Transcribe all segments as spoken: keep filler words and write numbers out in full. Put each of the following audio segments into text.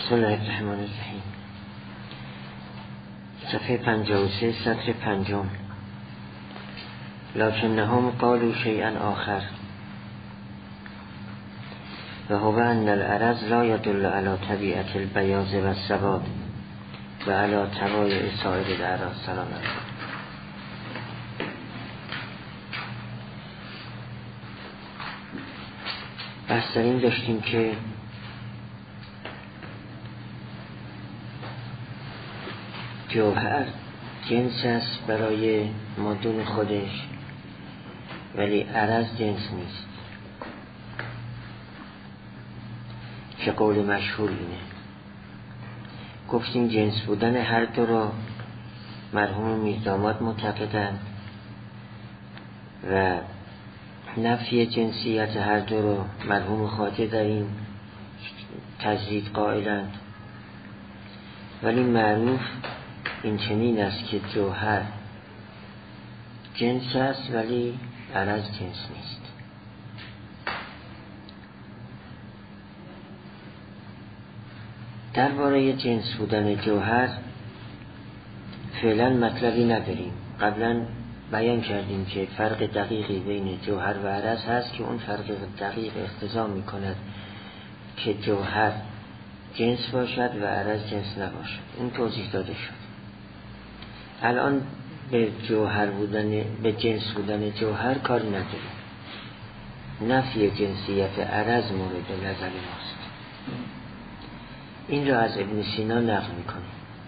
بسم الله الرحمن الرحیم. صفحه پنجاه و سه سطر پنجم. لکنهم قالوا شیئا آخر و هو ان العرض لا يدل على طبیعت البیاض و السواد و على طبایع سایر الاعراض. سلام علیکم. بحث در این داشتیم که جوهر جنس است برای مادون خودش، ولی عرض جنس نیست، که قول مشهور اینه. گفتیم جنس بودن هر دو را مرحوم میرداماد معتقدند و نفی جنسیت هر دو را مرحوم خواجه در این تجدید قائلند، ولی معروف این چنین است که جوهر جنس است ولی عرض جنس نیست. درباره جنس بودن جوهر فعلا مطلبی نداریم. قبلا بیان کردیم که فرق دقیقی بین جوهر و عرض هست که اون فرق دقیق اقتضا می کند که جوهر جنس باشد و عرض جنس نباشد. این توضیح داده شد. الان به جوهر بودن، به جنس بودن جوهر کاری نداریم. نفی جنسیت عرض مورد نظر ماست. این را از ابن سینا نقل میکنه.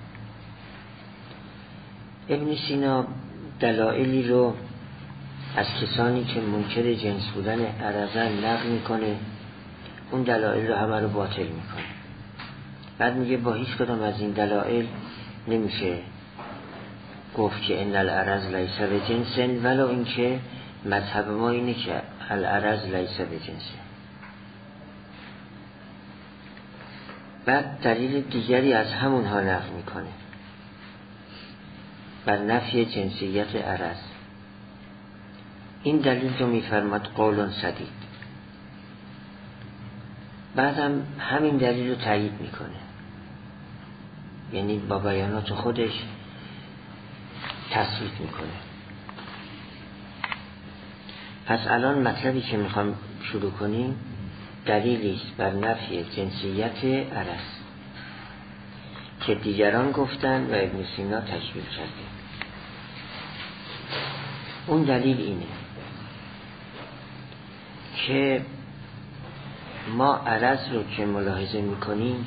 ابن سینا دلایلی رو از کسانی که منکر جنس بودن عرضن نقل میکنه. اون دلایل رو همه رو باطل میکنه. بعد میگه با هیچ کدام از این دلایل نمیشه گفت که ان العرض لیس بجنس، ولو اینکه مذهب ما اینه که العرض لیس بجنس. بعد دلیل دیگری از همونها نقل میکنه بر نفی جنسیت عرض. این دلیل رو میفرماد قول سدید. بعدم همین دلیل رو تایید میکنه، یعنی با بیانات خودش تصریح میکنه. پس الان مطلبی که میخوام شروع کنیم دلیلی است بر نفی جنسیت عرض که دیگران گفتن و ابن سینا تکمیل کرده. اون دلیل اینه که ما عرض رو که ملاحظه میکنیم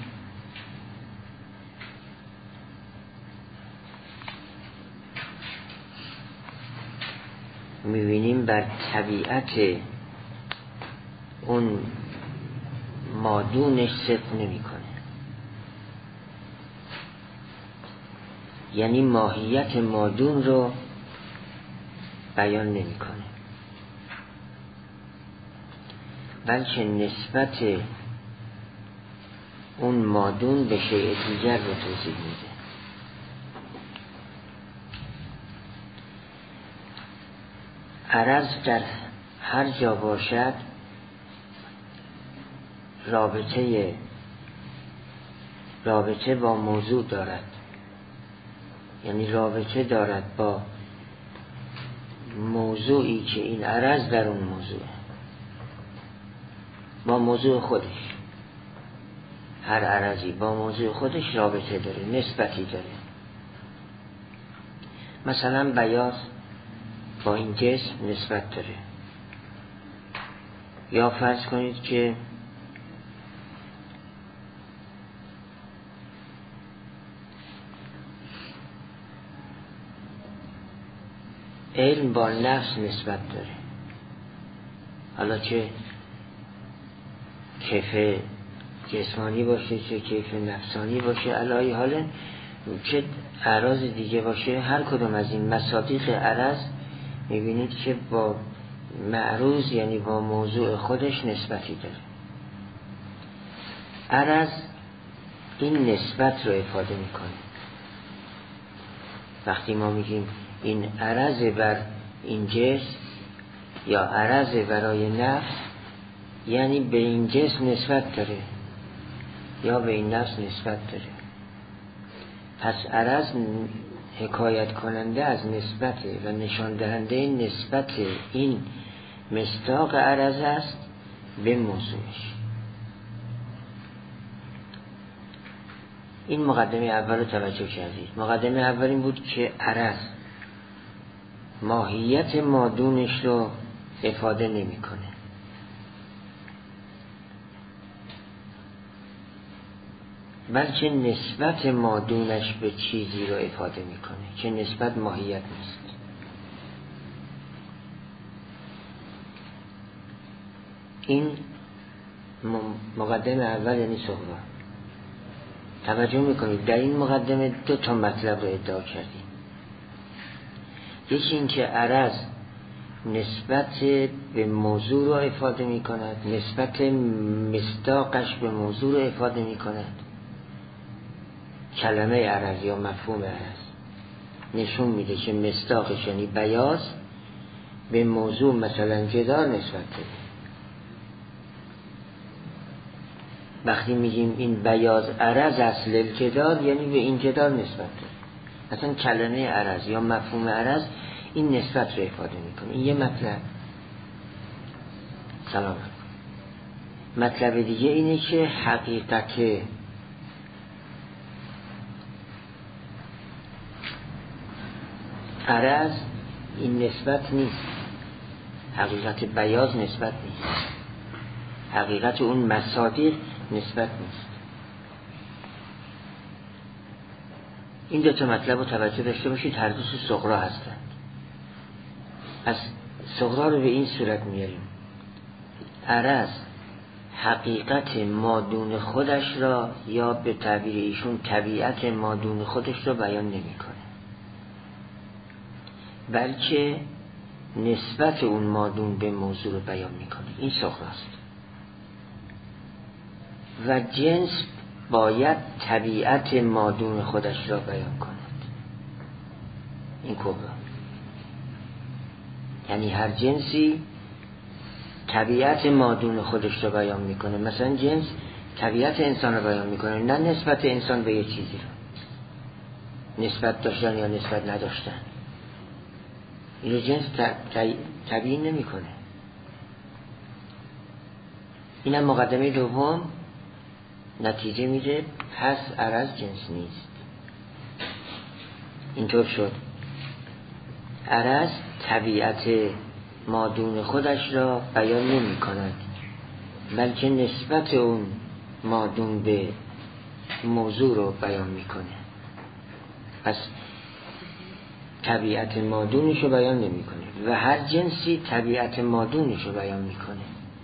میبینیم بر طبیعت اون مادونش صدق نمیکنه، یعنی ماهیت مادون رو بیان نمیکنه، بلکه نسبت اون مادون به شیء دیگر رو توضیح میده. عرض در هر جا باشد رابطه رابطه با موضوع دارد، یعنی رابطه دارد با موضوعی که این عرض در اون موضوع، با موضوع خودش. هر عرضی با موضوع خودش رابطه داره، نسبتی داره. مثلا بیاض با این جسم نسبت داره. یا فرض کنید که علم با نفس نسبت داره، حالا چه کیف جسمانی باشه چه کیف نفسانی باشه، علای حال چه اعراض دیگه باشه، هر کدوم از این مصادیق عرض میبینید که با معروض یعنی با موضوع خودش نسبتی داره. عرض این نسبت رو افاده میکنه. وقتی ما میگیم این عرض بر این جسم یا عرض برای نفس، یعنی به این جسم نسبت داره. یا به این نفس نسبت داره. پس عرض حکایت کننده از نسبت و نشان دهنده نسبت این مصداق عرض است به موضوعش. این مقدمه اول رو توجه کردید. مقدمه اول این بود که عرض ماهیت مادونش رو افاده نمی کنه، بلکه نسبت مادونش به چیزی رو افاده میکنه که نسبت ماهیت نیست. این مقدمه اول یعنی صغرا. توجه میکنید در این مقدمه دو تا مطلب رو ادعا کردیم. یکی این که عرض نسبت به موضوع رو افاده میکند، نسبت مصداقش به موضوع رو افاده میکند. کلمه عرض یا مفهوم عرض نشون میده که مصداقش یعنی بیاض به موضوع مثلا جدار نسبت داره. وقتی میگیم این بیاض عرض اصل الجدار یعنی به این جدار نسبت داره. مثلا کلمه عرض یا مفهوم عرض این نسبت رو افاده میکنه. این یه مطلب. سلام. مطلب دیگه اینه که حقیقت عرض این نسبت نیست. حقیقت بیاض نسبت نیست. حقیقت اون مصادیق نسبت نیست. این دو تا مطلب رو توجه داشته باشید، هر دو صغرا هستند. پس صغرا رو به این صورت میاریم: عرض حقیقت مادون خودش را یا به تعبیر ایشون طبیعت مادون خودش را بیان نمی‌کنه، بلکه نسبت اون مادون به موضوع رو بیان میکنه. این صغراست. و جنس باید طبیعت مادون خودش را بیان کند. این کبرا. یعنی هر جنسی طبیعت مادون خودش را بیان میکنه. مثلا جنس طبیعت انسان را بیان میکنه، نه نسبت انسان به یه چیزی رو، نسبت داشتن یا نسبت نداشتن. اینو جنس تبیین نمی کنه. اینم مقدمه دوم نتیجه میده پس عرض جنس نیست. اینطور شد عرض طبیعت مادون خودش را بیان نمی کند، بلکه نسبت اون مادون به موضوع رو بیان می کنه. پس طبیعت مادونش رو بیان نمی کنه و هر جنسی طبیعت مادونش رو بیان می کنه.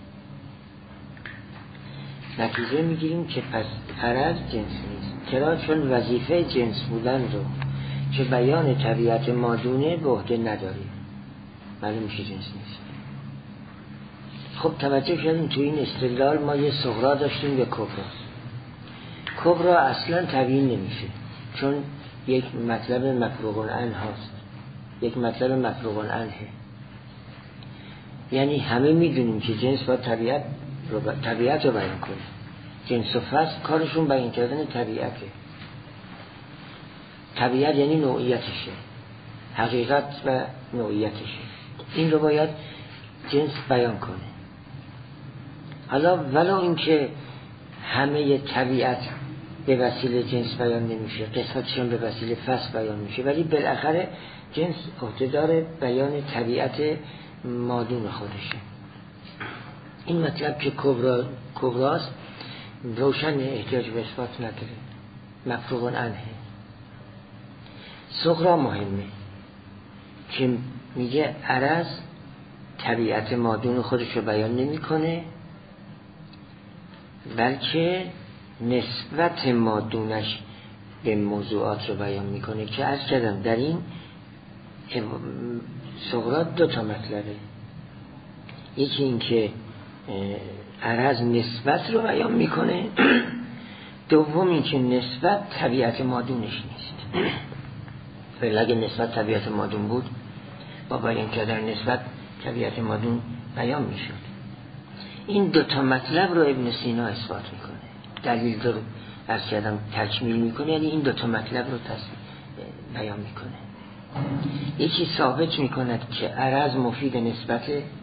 نتیجه می گیریم که پس عرض جنس نیست. چرا؟ چون وظیفه جنس بودن رو که بیان طبیعت مادونه به عهده نداره، معلوم میشه جنس نیست. خب توجه کردیم تو این استدلال ما یه صغرا داشتیم به کبرا. کبرا اصلا تبیین نمیشه، چون یک مطلب مفروغ عنه هست، یک مطلب مفروغ عنه. یعنی همه میدونیم که جنس باید طبیعت رو, ب... طبیعت رو بیان کنه. جنس و فصل کارشون بیان کردن طبیعته. طبیعت یعنی نوعیتشه، حقیقت و نوعیتشه. این رو باید جنس بیان کنه. حالا ولو اینکه همه طبیعت به وسیله جنس بیان نمیشه، قسمتشون به وسیله فصل بیان میشه، ولی بالاخره جنس عهده‌دار بیان طبیعت مادون خودشه. این مطلب که کبرا کبراست روشن، احتیاج به اثبات نداره، مفروغ عنه. صغرا مهمه که میگه عرض طبیعت مادون خودش رو بیان نمیکنه، بلکه نسبت مادونش به موضوعات رو بیان میکنه. که عرض کردم در این صغرا دو تا مطلبه. یکی این که عرض نسبت رو بیان میکنه، دوم این که نسبت طبیعت مادونش نیست. ولی اگه نسبت طبیعت مادون بود با بیان کردن نسبت طبیعت مادون بیان میشد. این دو تا مطلب رو ابن سینا اثبات میکنه. دلیل رو عرض کردم تکمیل میکنه، یعنی این دوتا مطلب رو بیان میکنه. یکی ثابت میکند که عرض مفید نسبت،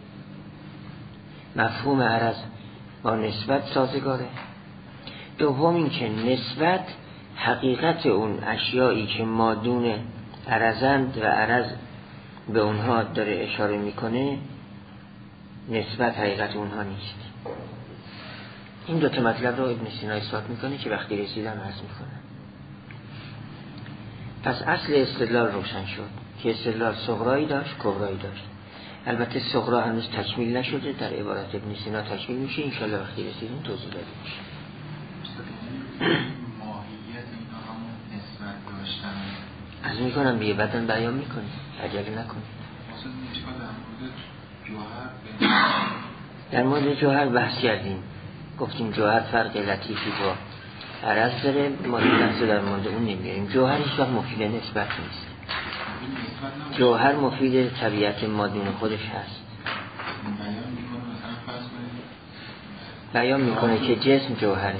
مفهوم عرض با نسبت سازگاره. دوم این که نسبت حقیقت اون اشیایی که مادون عرضند و عرض به اونها داره اشاره میکنه، نسبت حقیقت اونها نیست. این دو تا مطلب رو ابن سینا اثبات میکنه که وقتی رسیدن عرض میکنه. پس اصل استدلال روشن شد که استدلال صغرایی داشت، کبرایی داشت. البته صغرا هنوز تکمیل نشده، در عبارت ابن سینا تکمیل میشه، انشالله وقتی رسیدیم توضیح داده میشه. ماهیت اینا همون نسبت داشتن از میکنم بیه بعدن بیان میکنی، عجله نکنی. مثلا نشکال در مورد جوهر در مورد جوهر بحث کردیم، گفتیم جوهر فرق لطیفی با عرض داره، ما دیگه در مورد اون نمیاریم. جوهر هیچ وقت مفید نسبت نیست. جوهر مفید طبیعت مادون خودش هست. بیان میکنه که جسم جوهره،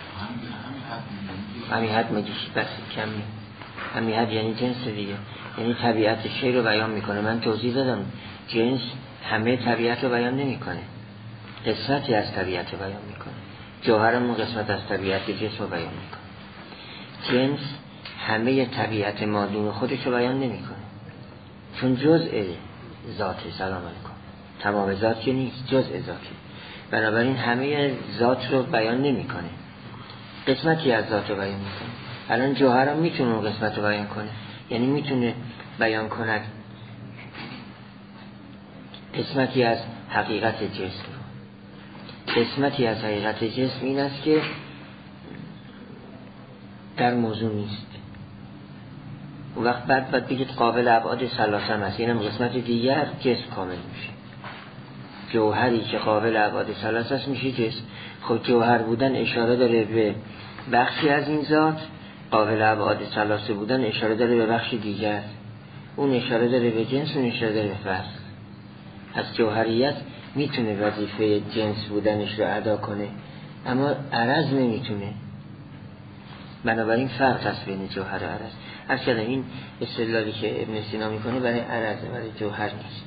همین حد مگیش بس کمی، همین حد یعنی جنس دیگه، یعنی طبیعت شی رو بیان میکنه. من توضیح دادم جنس همه طبیعت رو بیان نمیکنه، قسمتی از طبیعت رو بیان میکنه. جوهرمون قسمت از طبیعت جسم رو بیان میکنه. جنس همه طبیعت مادون خودش رو بیان نمیکنه، چون جزء ذات، سلام علیکم، تمام ذات که نیست، جزء ذاتی، بنابراین همه ذات رو بیان نمیکنه، قسمتی از ذات رو بیان میکنه. الان جوهر هم میتونه اون قسمت رو بیان کنه، یعنی میتونه بیان کند قسمتی از حقیقت جسم رو. قسمتی از حقیقت جسم این است که در موضوع نیست. اون وقت بعد بعد بگید قابل ابعاد ثلاثه هست، اینم قسمت دیگر جسم کامل میشه. جوهری که قابل ابعاد ثلاثه است میشه جسم. خب جوهر بودن اشاره داره به بخشی از این ذات، قابل ابعاد ثلاثه بودن اشاره داره به بخش دیگر، اون اشاره داره به جنس، اون اشاره داره به فصل. از جوهریت میتونه وظیفه جنس بودنش رو ادا کنه، اما عرض نمیتونه. بنابراین فرق هست بین جوهر و عرض. اصلا این استدلالی که ابن سینا میکنه برای عرض، برای جوهر نیست.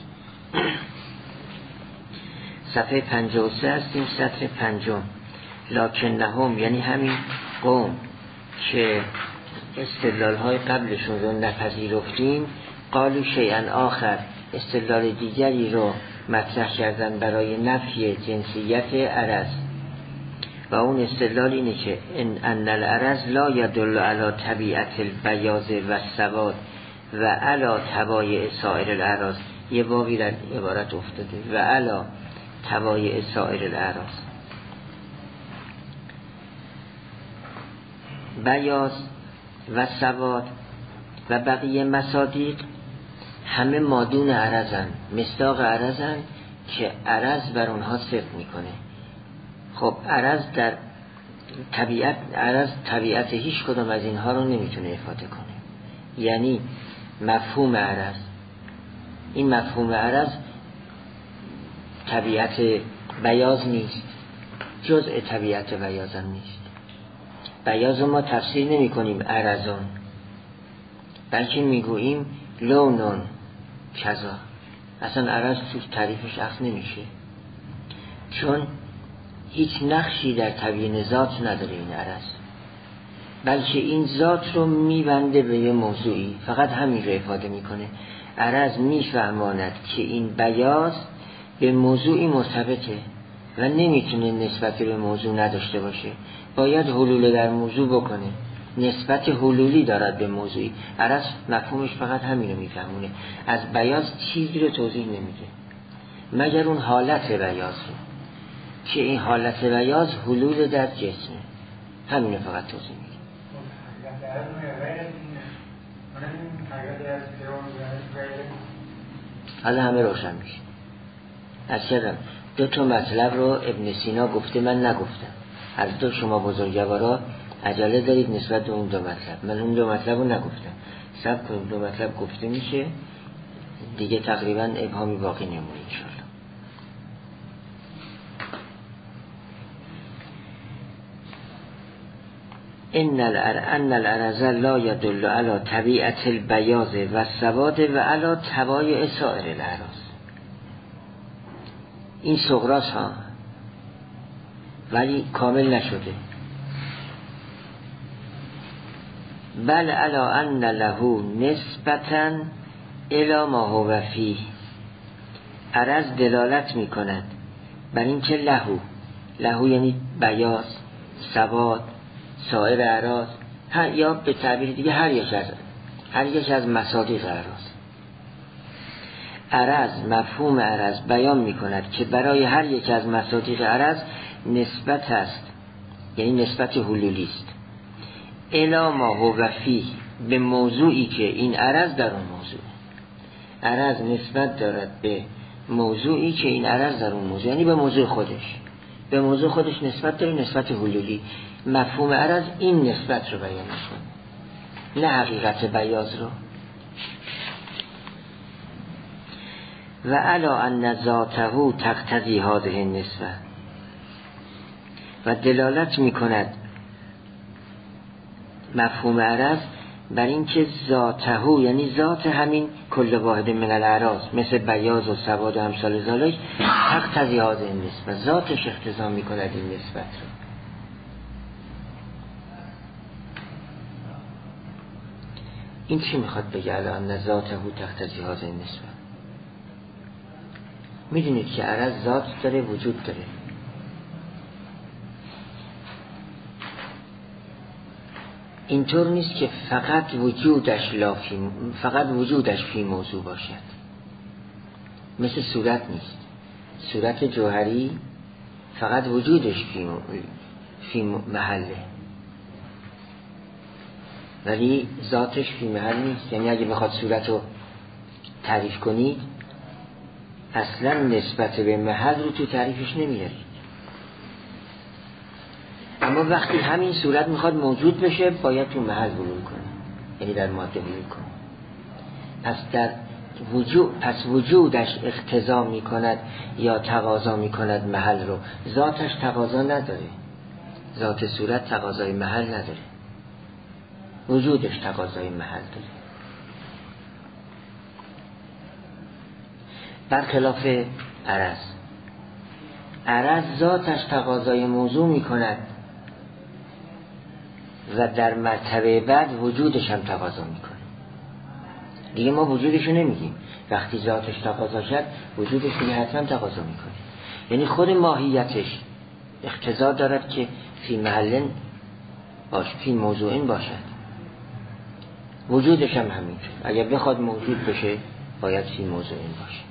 صفحه پنجاه و سه هستیم، سطر پنجم. لکنهم یعنی همین قوم که استدلال های قبلشون رو نپذیرفتیم، قالوا شیئا آخر، استدلال دیگری رو مطرح کردن برای نفی جنسیت عرض، و اون استدلال اینه که ان ان العرض لا يدل على طبیعت البیاض و السواد و علی طبایع سایر الاعراض. یه بابی در عبارت افتاده و علی طبایع سایر الاعراض. بیاض و سواد و بقیه مصادیق همه مادون عرضن، مصداق عرضن که عرض بر اونها صدق میکنه. خب عرض در طبیعت، عرض طبیعت هیچ کدام از اینها رو نمیتونه افاده کنه. یعنی مفهوم عرض، این مفهوم عرض طبیعت بیاض نیست، جزء طبیعت بیاض هم نیست. بیاض ما تفسیر نمی کنیم عرضان، بلکه میگوییم لونون کذا. اصلا عرض تو تعریفش اخذ نمیشه، چون هیچ نقشی در تبیین ذات نداره این عرض، بلکه این ذات رو میبنده به یه موضوعی، فقط همین رو افاده میکنه. عرض میفهماند که این بیاض به موضوعی مرتبطه و نمیتونه نسبتی به موضوع نداشته باشه، باید حلول در موضوع بکنه، نسبت حلولی دارد به موضوعی. عرض مفهومش فقط همین رو میفهمونه، از بیاض چیزی رو توضیح نمیده مگر اون حالت بیاض رو، که این حالت بیاض حلول در جسمه، همین رو فقط توضیح میده. حالا همه روشن میشه. از چرا دو تا مطلب رو ابن سینا گفته، من نگفتم. از دو شما بزرگوارا عجله دارید نسبت به اون دو مطلب، من اون دو مطلب رو نگفتم. سب کنیم دو مطلب گفته میشه دیگه، تقریبا ابهامی باقی نمونه انشاءالله. ان ان العرض لا يدل على طبیعت البیاض و السواد و على طبایع سائر الاعراض. این صغراست ها، ولی کامل نشده. بل على ان له نسبتا الی ما هو فیه. عرض دلالت می کند بر این که لهو، لهو یعنی بیاض، سواد، سایر اعراض، یا به تعبیر دیگه هر یک از هر یک از مصادیق اعراض. عرض، مفهوم عرض بیان می کند که برای هر یک از مصادیق عرض نسبت است، یعنی نسبت حلولی است. الی ما هو فیه، به موضوعی که این عرض در اون موضوع. عرض نسبت دارد به موضوعی که این عرض در اون موضوع، یعنی به موضوع خودش. به موضوع خودش نسبت داره، نسبت حلولی. مفهوم عرض این نسبت رو بیان می‌کنه، نه حقیقت بیاض رو. و علا ان ذاته تقتضی هذه النسبه، و دلالت می‌کند مفهوم عرض بر این که ذاته، یعنی ذات همین کل واحد من الاعراض مثل بیاض و سواد و امثال ذالک، تقتضی هذه النسبه، ذاتش اقتضا می‌کند این نسبت رو. این چی میخواد بگه الان؟ ذاته تقتضی هذه النسبه. میدونید که عرض ذات داره، وجود داره. اینطور نیست که فقط وجودش لافی، فقط وجودش فی موضوع باشد. مثل صورت نیست. صورت جوهری فقط وجودش فی, م... فی محله، ولی ذاتش فی محل نیست. یعنی اگه بخواد صورت رو تعریف کنید، اصلا نسبت به محل رو تو تعریفش نمیارید. اما وقتی همین صورت میخواد موجود بشه، باید تو محل ورود کنه، یعنی در ماده ورود کنه. پس در وجود، پس وجودش اقتضا میکند یا تقاضا میکند محل رو. ذاتش تقاضا نداره، ذات صورت تقاضای محل نداره، وجودش تقاضای محل داره. برخلاف عرض، عرض ذاتش تقاضای موضوع میکند و در مرتبه بعد وجودش هم تقاضا میکنه. دیگه ما وجودشو نمیگیم، وقتی ذاتش تقاضا شد وجودش دیگه حتما تقاضا میکنه. یعنی خود ماهیتش اقتضا دارد که فی محلن باش، فی موضوعین باشد. وجودش هم همینطور، اگر بخواد موجود بشه باید فی موضوعین باشه.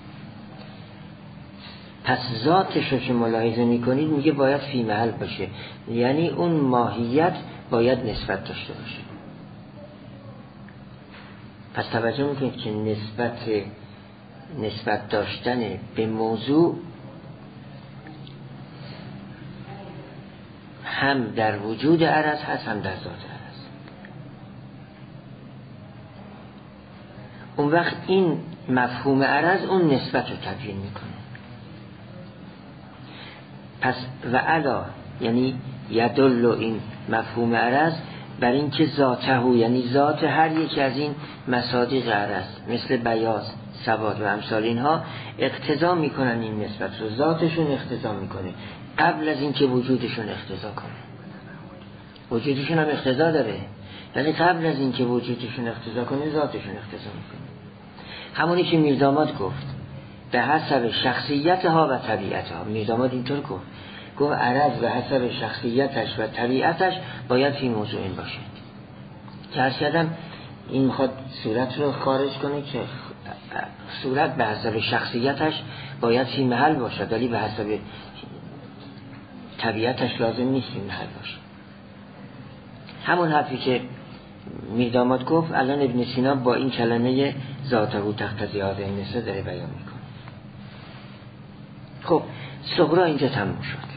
پس ذاتش رو که ملاحظه میکنید میگه باید فی محل باشه، یعنی اون ماهیت باید نسبت داشته باشه. پس توجه میکنید که نسبت نسبت داشتن به موضوع هم در وجود عرض هست، هم در ذات عرض. اون وقت این مفهوم عرض اون نسبت رو تبیین میکنه. پس و علا یعنی یدل این مفهوم عرض بر این که ذاته، یعنی ذات هر یک از این مصادیق عرض مثل بیاض، سواد و امثال اینها اقتضا میکنن این نسبت رو، ذاتشون اقتضا میکنه قبل از این که وجودشون اقتضا کنه. وجودشون هم اقتضا داره، یعنی قبل از این که وجودشون اقتضا کنه ذاتشون اقتضا میکنه. همونی که میرداماد گفت به حسب شخصیتها و طبیعتها. میرداماد اینطور گفت، گفت عرض به حسب شخصیتش و طبیعتش باید فی موضوعین باشد. که عرض کردم این میخواد صورت رو خارج کنه که صورت به حسب شخصیتش باید فی محل باشد، ولی به حسب طبیعتش لازم نیست فی محل باشد. همون حرفی که میرداماد گفت الان ابن سینا با این کلمه ذاته تقتضی هذه النسبه داره بیان میکنه. خب صغرا اینجا تموم شد.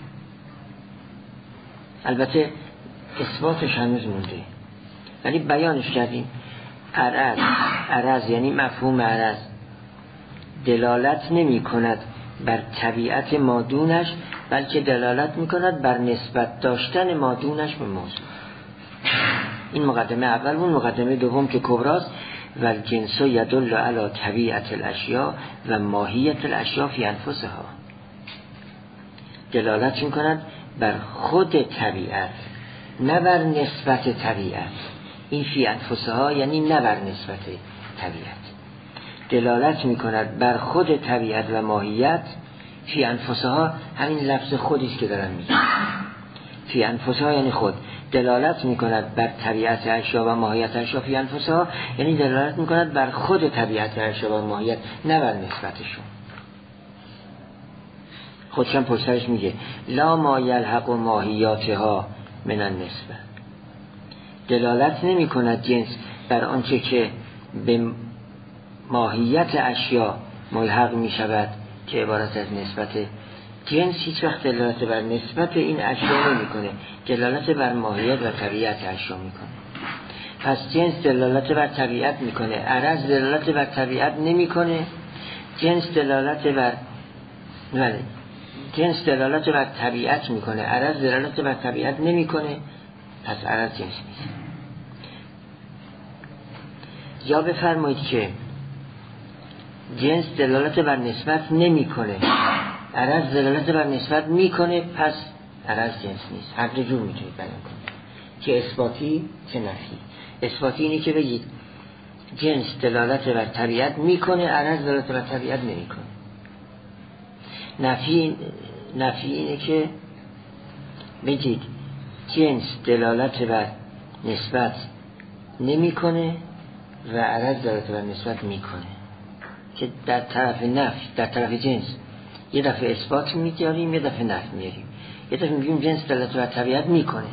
البته اثباتش هنوز مونده، ولی بیانش کردیم. عرض عرض یعنی مفهوم عرض دلالت نمی کند بر طبیعت مادونش، بلکه دلالت می کند بر نسبت داشتن مادونش به موضوع. این مقدمه اول بود. مقدمه دوم که کبراست و الجنس یدل علی طبیعت الاشیاء و ماهیت الاشیاء فی انفسها، دلالت می‌کند بر خود طبیعت نه بر نسبت طبیعت. این فی انفسها یعنی نه بر نسبت طبیعت، دلالت می‌کند بر خود طبیعت و ماهیت. فی انفسها همین لفظ خودیست که دارن میگن، فی انفسها یعنی خود، دلالت می‌کند بر طبیعت اشیا و ماهیت اشیا. فی انفسها یعنی دلالت می‌کند بر خود طبیعت اشیا و ماهیت نه بر نسبتشون. خودشم پشترش میگه لا ما یلحق و ماهیاتها من النسبه، دلالت نمی کند جنس بر آنچه که به ماهیت اشیا ملحق می شود که عبارت از نسبت. جنس هیچ وقت دلالت بر نسبت این اشیا نمی کنه، دلالت بر ماهیت و طبیعت اشیا می کنه. پس جنس دلالت بر طبیعت می کنه، عرض دلالت بر طبیعت نمی کنه. جنس دلالت بر بله جنس دلالت بر طبیعت میکنه، عرض دلالت بر طبیعت نمیکنه، پس عرض جنس نیست. یا بفرمایید که جنس دلالت بر نسبت نمیکنه، عرض دلالت بر نسبت میکنه، پس عرض جنس نیست. هر دو جور میتونید بیان کنید، که اثباتی چه نفی. اثباتی اینه که بگید جنس دلالت بر طبیعت میکنه، عرض دلالت بر طبیعت نمیکنه. نفی نفی اینه که بگید جنس دلالت بر نسبت نمیکنه و عرض دلالت بر نسبت میکنه، که در طرف نفی، در طرف جنس یه دفعه اثبات میاریم، یه دفعه نفی میاریم. یه دفعه میگیم جنس دلالت بر طبیعت میکنه،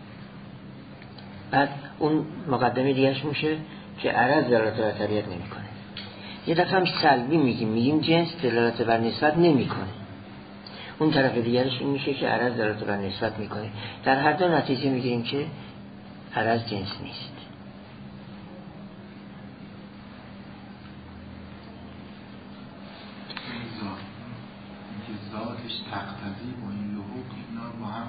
بعد اون مقدمه دیگرش میشه که عرض دلالت بر طبیعت نمیکنه. یه دفعه هم سلبی میگیم، میگیم جنس دلالت بر نسبت نمیکنه، اون طرف دیگرش این میشه که عرض دلالت بر نسبت میکنه. در هر دو نتیجه میگیریم که عرض جنس نیست. ذاتش تقتضی با این لحوق اینا با هم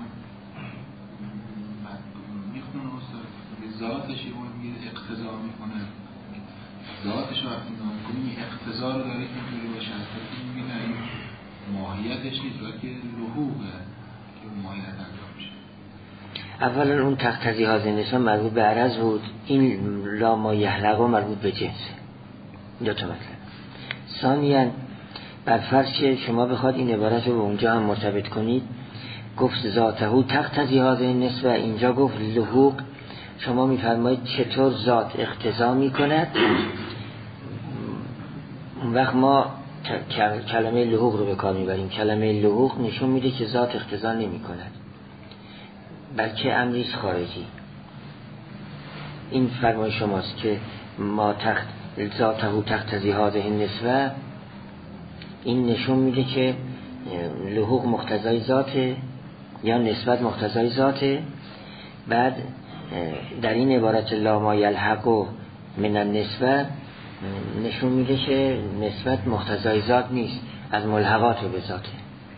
میخونه استاد، ذاتش یه اقتضا میکنه، ذاتش وقتی نام کنیم اقتضا رو داره که اینجوری باشه. این میگه نه، این ماهیتش نیست بلکه لحوقه که ماهیت انجام میشه. اولا اون تقتضی هذه نسبت مربوط به عرض بود، این لا ما یحلق مربوط به جنس. دو تا مطلب. ثانیاً بر فرض که شما بخواد این عبارت رو به اونجا هم مرتبط کنید، گفت ذاته تقتضی هذه نسبت، اینجا گفت لحوق، شما میفرمایید چطور ذات اقتضا میکند؟ اون وقت ما کلمه لحوق رو به کار میبریم. کلمه لحوق نشون میده که ذات اقتضا نمی کند، بلکه امریست خارجی. این فرمای شماست که ما تخت ذاته تقتضی هذه نسبت، این نشون میده که لحوق مقتضای ذاته یا نسبت مقتضای ذاته. بعد در این عبارت لا ما یلحق من النسبت نشون میده که نسبت مقتضای ذات نیست، از ملحقات به ذاته.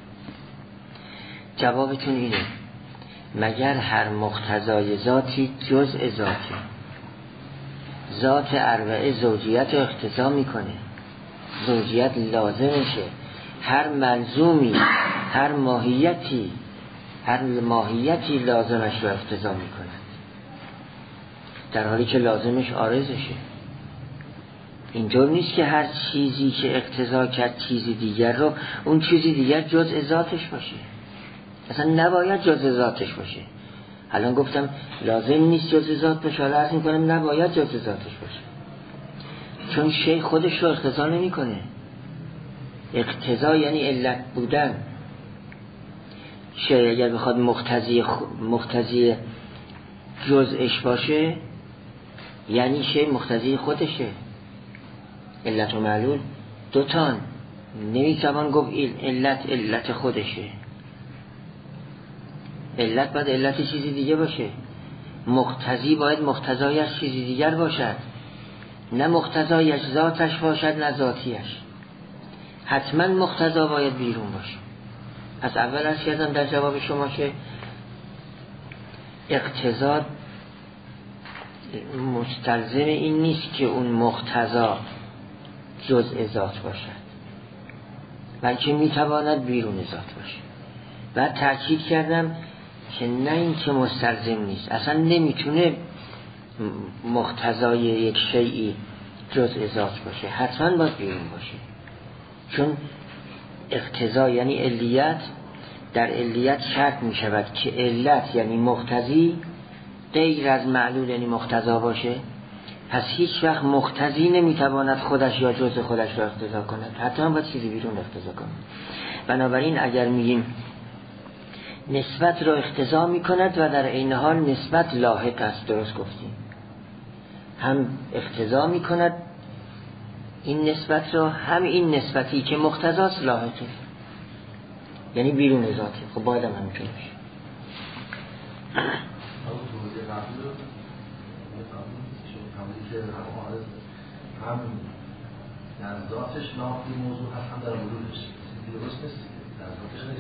جوابتون اینه مگر هر مقتضای ذاتی جزء ذاتی. ذات اربعه زوجیت رو اقتضا میکنه، زوجیت لازمشه. هر ملزومی، هر ماهیتی هر ماهیتی لازمش رو اقتضا میکنه، در حالی که لازمش عارضشه. اینطور نیست که هر چیزی که اقتضا کرد چیزی دیگر رو، اون چیزی دیگر جزء ذاتش باشه. اصلا نباید جزء ذاتش باشه. الان گفتم لازم نیست جزء ذات باشه، حالا عرض میکنم نباید جزء ذاتش باشه، چون شیء خودش رو اقتضا نمیکنه. اقتضا یعنی علت بودن. شیء اگر بخواد مقتضی مقتضی جزءش باشه یعنی شیء مقتضی خودشه. علت و معلول دوتان، نمیتوان گفت علت علت خودشه. علت باید علت چیزی دیگه باشه، مقتضی باید مقتضایش چیزی دیگر باشد، نه مقتضایش ذاتش باشد نه ذاتیش. حتما مقتضا باید بیرون باشه. از اول عرض کردم در جواب شما که اقتضا مستلزم این نیست که اون مقتضا جزء ذات باشد، بلکه میتواند بیرون ذات باشد. بعد تأکید کردم که نه این که مستلزم نیست، اصلا نمیتونه مقتضای یک شیئی جزء ذات باشه، حتما باید بیرون باشه. چون اقتضا یعنی علیت، در علیت شرط می شود که علت یعنی مقتضی غیر از معلول یعنی مقتضا باشه. پس هیچ وقت مقتضی نمیتواند خودش یا جزء خودش را اقتضا کند، حتما باید چیزی بیرون اقتضا کند. بنابراین اگر میگیم نسبت را اقتضا میکند و در عین حال نسبت لاحق است، درست گفتیم، هم اقتضا میکند این نسبت را، هم این نسبتی که مقتضاست لاحقه، یعنی بیرون ذاته. خب باید هم همچون بشه. هم در ذاتش نافی موضوع هست، هم در وجودش درست نیست. در ذاتش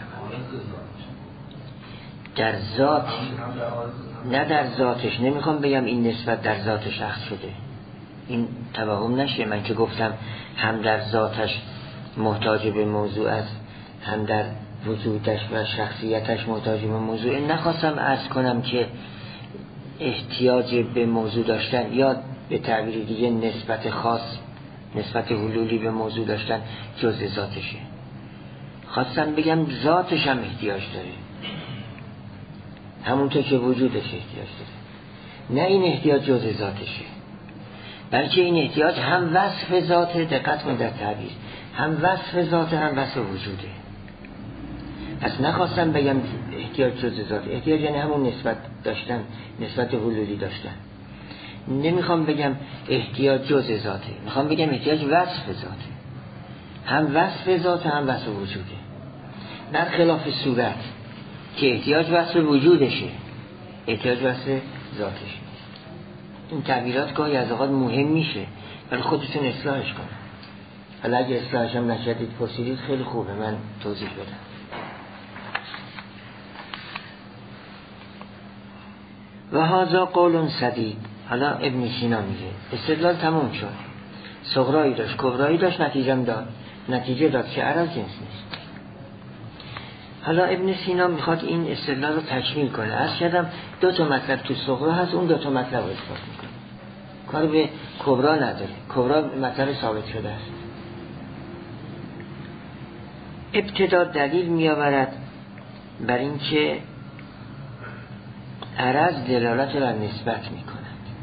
نیست، در ذات نه در ذاتش. نمیخوام بگم این نسبت در ذاتش اخذ شده، این توهم نشه. من که گفتم هم در ذاتش محتاج به موضوع است، هم در وجودش و شخصیتش محتاج به موضوع، نخواستم عرض کنم که احتیاج به موضوع داشتن یا به تعبیر دیگه نسبت خاص، نسبت حلولی به موضوع داشتن جزء ذاتشه. خواستم بگم ذاتش هم احتیاج داره، همونطور که وجودش احتیاج داره. نه این احتیاج جزء ذاتشه، بلکه این احتیاج هم وصف ذاته، دقت کنید در تعبیر، هم وصف ذاته هم وصف وجوده. پس نخواستم بگم احتیاج جزء ذاته. احتیاج یعنی همون نسبت داشتن، نسبت حلولی داشتن. نمیخوام بگم احتیاج جزء ذاته، میخوام بگم احتیاج وصف ذاته، هم وصف ذاته هم وصف وجوده. در خلاف صورت که احتیاج وصف وجودشه، احتیاج وصف ذاتشه. این تعبیرات گاهی از اوقات مهم میشه، ولی خودتون اصلاحش کنید. حالا اگه اصلاحش هم نشدید پرسیدید خیلی خوبه، من توضیح بدم. و هذا قول سدید. حالا ابن سینا میگه استدلال تموم شد، صغرایی داشت کبرایی داشت، نتیجه داد، نتیجه داد که عرض جنس نیست. حالا ابن سینا میخواد این استدلال رو تکمیل کنه. عرض کردم دو تا مطلب تو صغرا هست، اون دو تا مطلب رو اثبات میکنه، کار به کبرا نداره. کبرا مطلب ثابت شده است. ابتدا دلیل میآورد بر این که عرض دلالت بر نسبت میکند.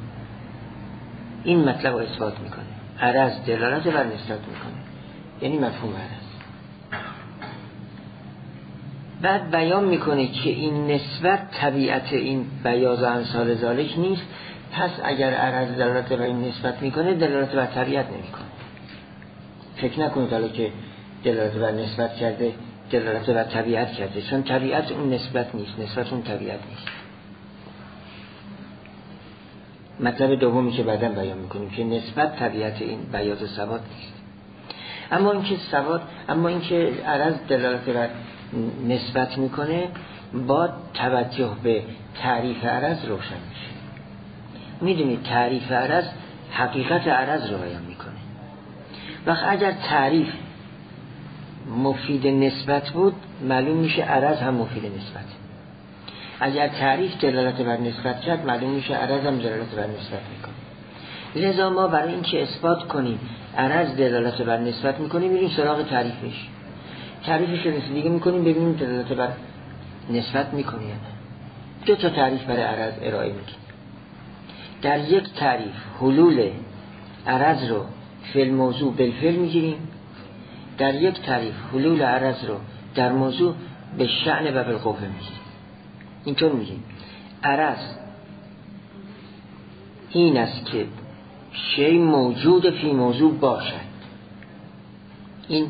این مطلب رو اثبات میکنه، عرض دلالت بر نسبت میکنه، یعنی مفهوم عرض. بعد بیان میکنه که این نسبت طبیعت این بیاض و امثال ذالک نیست. پس اگر عرض دلالت بر این نسبت میکنه، دلالت بر طبیعت نمیکنه. فکر نکنید حالا که دلالت بر نسبت کرده دلالت بر طبیعت کرده، چون طبیعت اون نسبت نیست، نسبت اون طبیعت نیست. مطلب دومی که بعداً بیان میکنیم که نسبت طبیعت این بیاض و سواد نیست. اما اینکه سواد، اما اینکه عرض دلالت بر نسبت میکنه، با توجه به تعریف عرض روشن میشه. میدونید تعریف عرض حقیقت عرض رو بیان میکنه. وقت اگر تعریف مفید نسبت بود، معلوم میشه عرض هم مفید نسبت. اگر تعریف دلالت بر نسبت کرد، معلوم میشه عرض هم دلالت بر نسبت میکنه. لذا ما برای اینکه اثبات کنیم عرض دلالت بر نسبت میکنیم، میریم سراغ تعریفش. تعریفش رو دیگه میکنیم ببینیم دلالت بر نسبت میکنه یا نه. دو تا تعریف برای عرض ارائه میدیم. در یک تعریف حلول عرض رو فی الموضوع بالفعل میگیریم، در یک تعریف حلول عرض رو در موضوع به شأن و بالقوه میگیریم. اینطور میگیم عرض این است که شی موجود فی موضوع باشد. این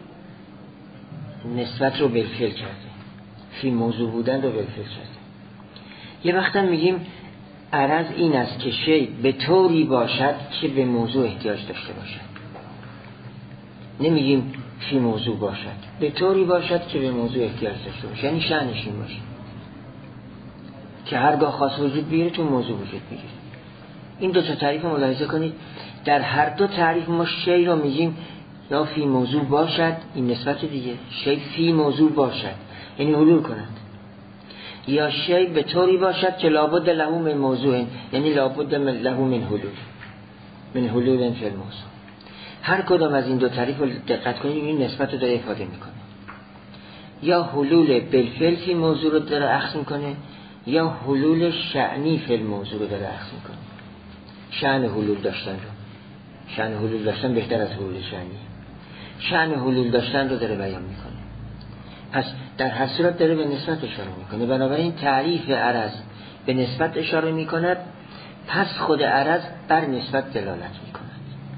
نسبت رو بالفعل کرده، فی موضوع بودن رو بالفعل کرده. یه وقتا میگیم عرض این است که شی به طوری باشد که به موضوع احتیاج داشته باشد. نمیگیم فی موضوع باشد، به طوری باشد که به موضوع احتیاج داشته باشد، یعنی شأنش این باشه که هرگاه خاص وجود بیاره تو موضوع وجود بگیره. این دو تا تعریف رو ملاحظه کنید. در هر دو تعریف ما شی رو میگیم یا فی موضوع باشد، این نسبت دیگه، شی فی موضوع باشد یعنی حلول کند، یا شی به طوری باشد که لابد له من موضوع یعنی لابد له من حلول من حلول فی الموضوع. هر کدام از این دو تعریف رو دقت کنید این نسبت رو داره افاده میکنه. یا حلول بالفعل فی موضوع رو داره اخذ میکنه یا حلول شأنی فی الموضوع رو داره اخذ میکنه. شأن حلول داشتن رو، شأن حلول داشتن بهتر از حلول شأنی، شأن حلول داشتن رو داره بیان میکنه. پس در هر صورت داره به نسبت اشاره میکنه. بنابراین تعریف عرض به نسبت اشاره میکند، پس خود عرض بر نسبت دلالت میکند.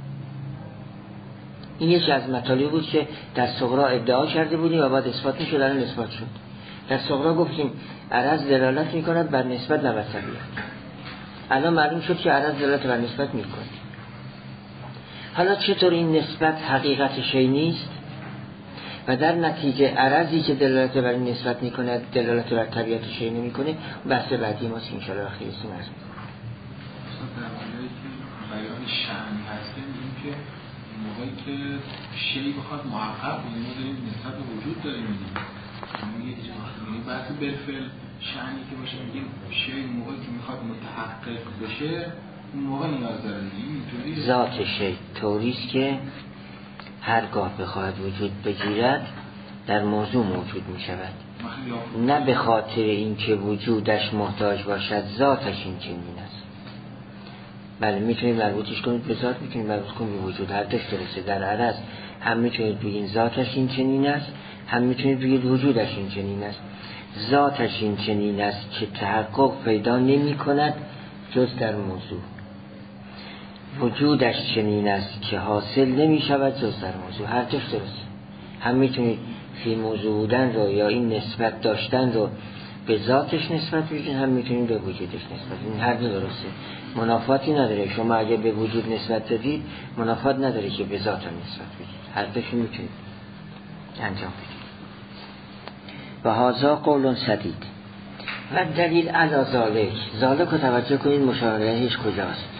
این یکی از مطالبی بود که در صغرا ادعا کرده بودیم و بعد اثبات میشد، الان اثبات شد. در صغرا گفتیم عرض دلالت میکند بر نسبت نه بر طبیعت. الان معلوم شد که عرض دلالت بر نسبت میکنه. حالا چطور این نسبت حقیقت شی نیست و در نتیجه عرضی که دلالت بر این نسبت میکنه دلالت بر طبیعت شی نمیکنه؟ بحث بعدی ما ان شاء الله وقتی رسیم عرض میکنه. در مورد که بیان شأن هست میگیم که موقعی که شی بخواد محقق بشه ما داریم نسبت به وجود داریم میگیم. یعنی بحث بالفعل شأنی که باشه میگیم شی موقعی که میخواد متحقق بشه اون موقع نیاز داره دیگه. ذات شی طوریست که هرگاه بخواهد وجود بگیرد در موضوع موجود می شود، نه به خاطر اینکه وجودش محتاج باشد ذاتش این چنین است. بله میتونید مربوطش کنید به ذات، میتونید مربوط کنید به وجود، هر دوش درسته. در عرض هم میتونید بگید ذاتش این چنین است، هم میتونید بگید وجودش این چنین است. ذاتش این چنین است که تحقق پیدا نمی کند جز در موضوع، وجودش چنین است که حاصل نمی شود جز در موضوع. هر دوش درسته. هم میتونید فی موضوع بودن رو یا این نسبت داشتن رو به ذاتش نسبت بدید، هم میتونید به وجودش نسبت بدید. این هر دو درسته، منافاتی نداره. شما اگه به وجود نسبت بدید منافات نداره که به ذات هم نسبت بدید، هر دوش میتونید انجام بدید. و هذا قول سدید و دلیل علی ذالک. ذالک رو توجه کنید مشارحهش کجاست.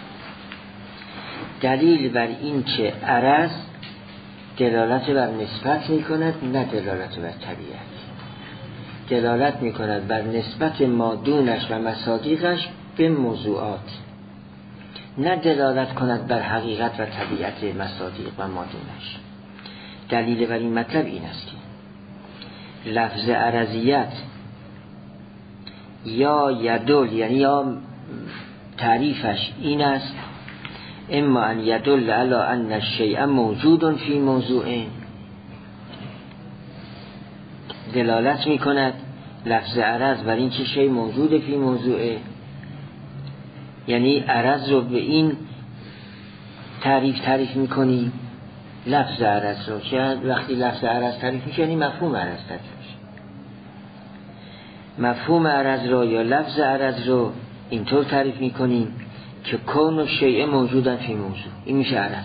دلیل بر این که عرض دلالت بر نسبت می کند نه دلالت بر طبیعت. دلالت می کند بر نسبت مادونش و مصادیقش به موضوعات، نه دلالت کند بر حقیقت و طبیعت مصادیق و مادونش. دلیل بر این مطلب این است که لفظ عرضیت یا یدل یعنی یا تعریفش این است اما ان یدل علی ان الشیء موجود فی موضوع، دلالت می کند لفظ عرض بر این که شی موجود فی موضوعه، یعنی عرض رو به این تعریف تعریف می کنی لفظ عرض رو، که وقتی لفظ عرض تعریف می کنی مفهوم عرض تعریف میشه. مفهوم عرض رو یا لفظ عرض رو اینطور تعریف می کنیم که کون و شیء موجودن فی موضوع، این میشه عرض.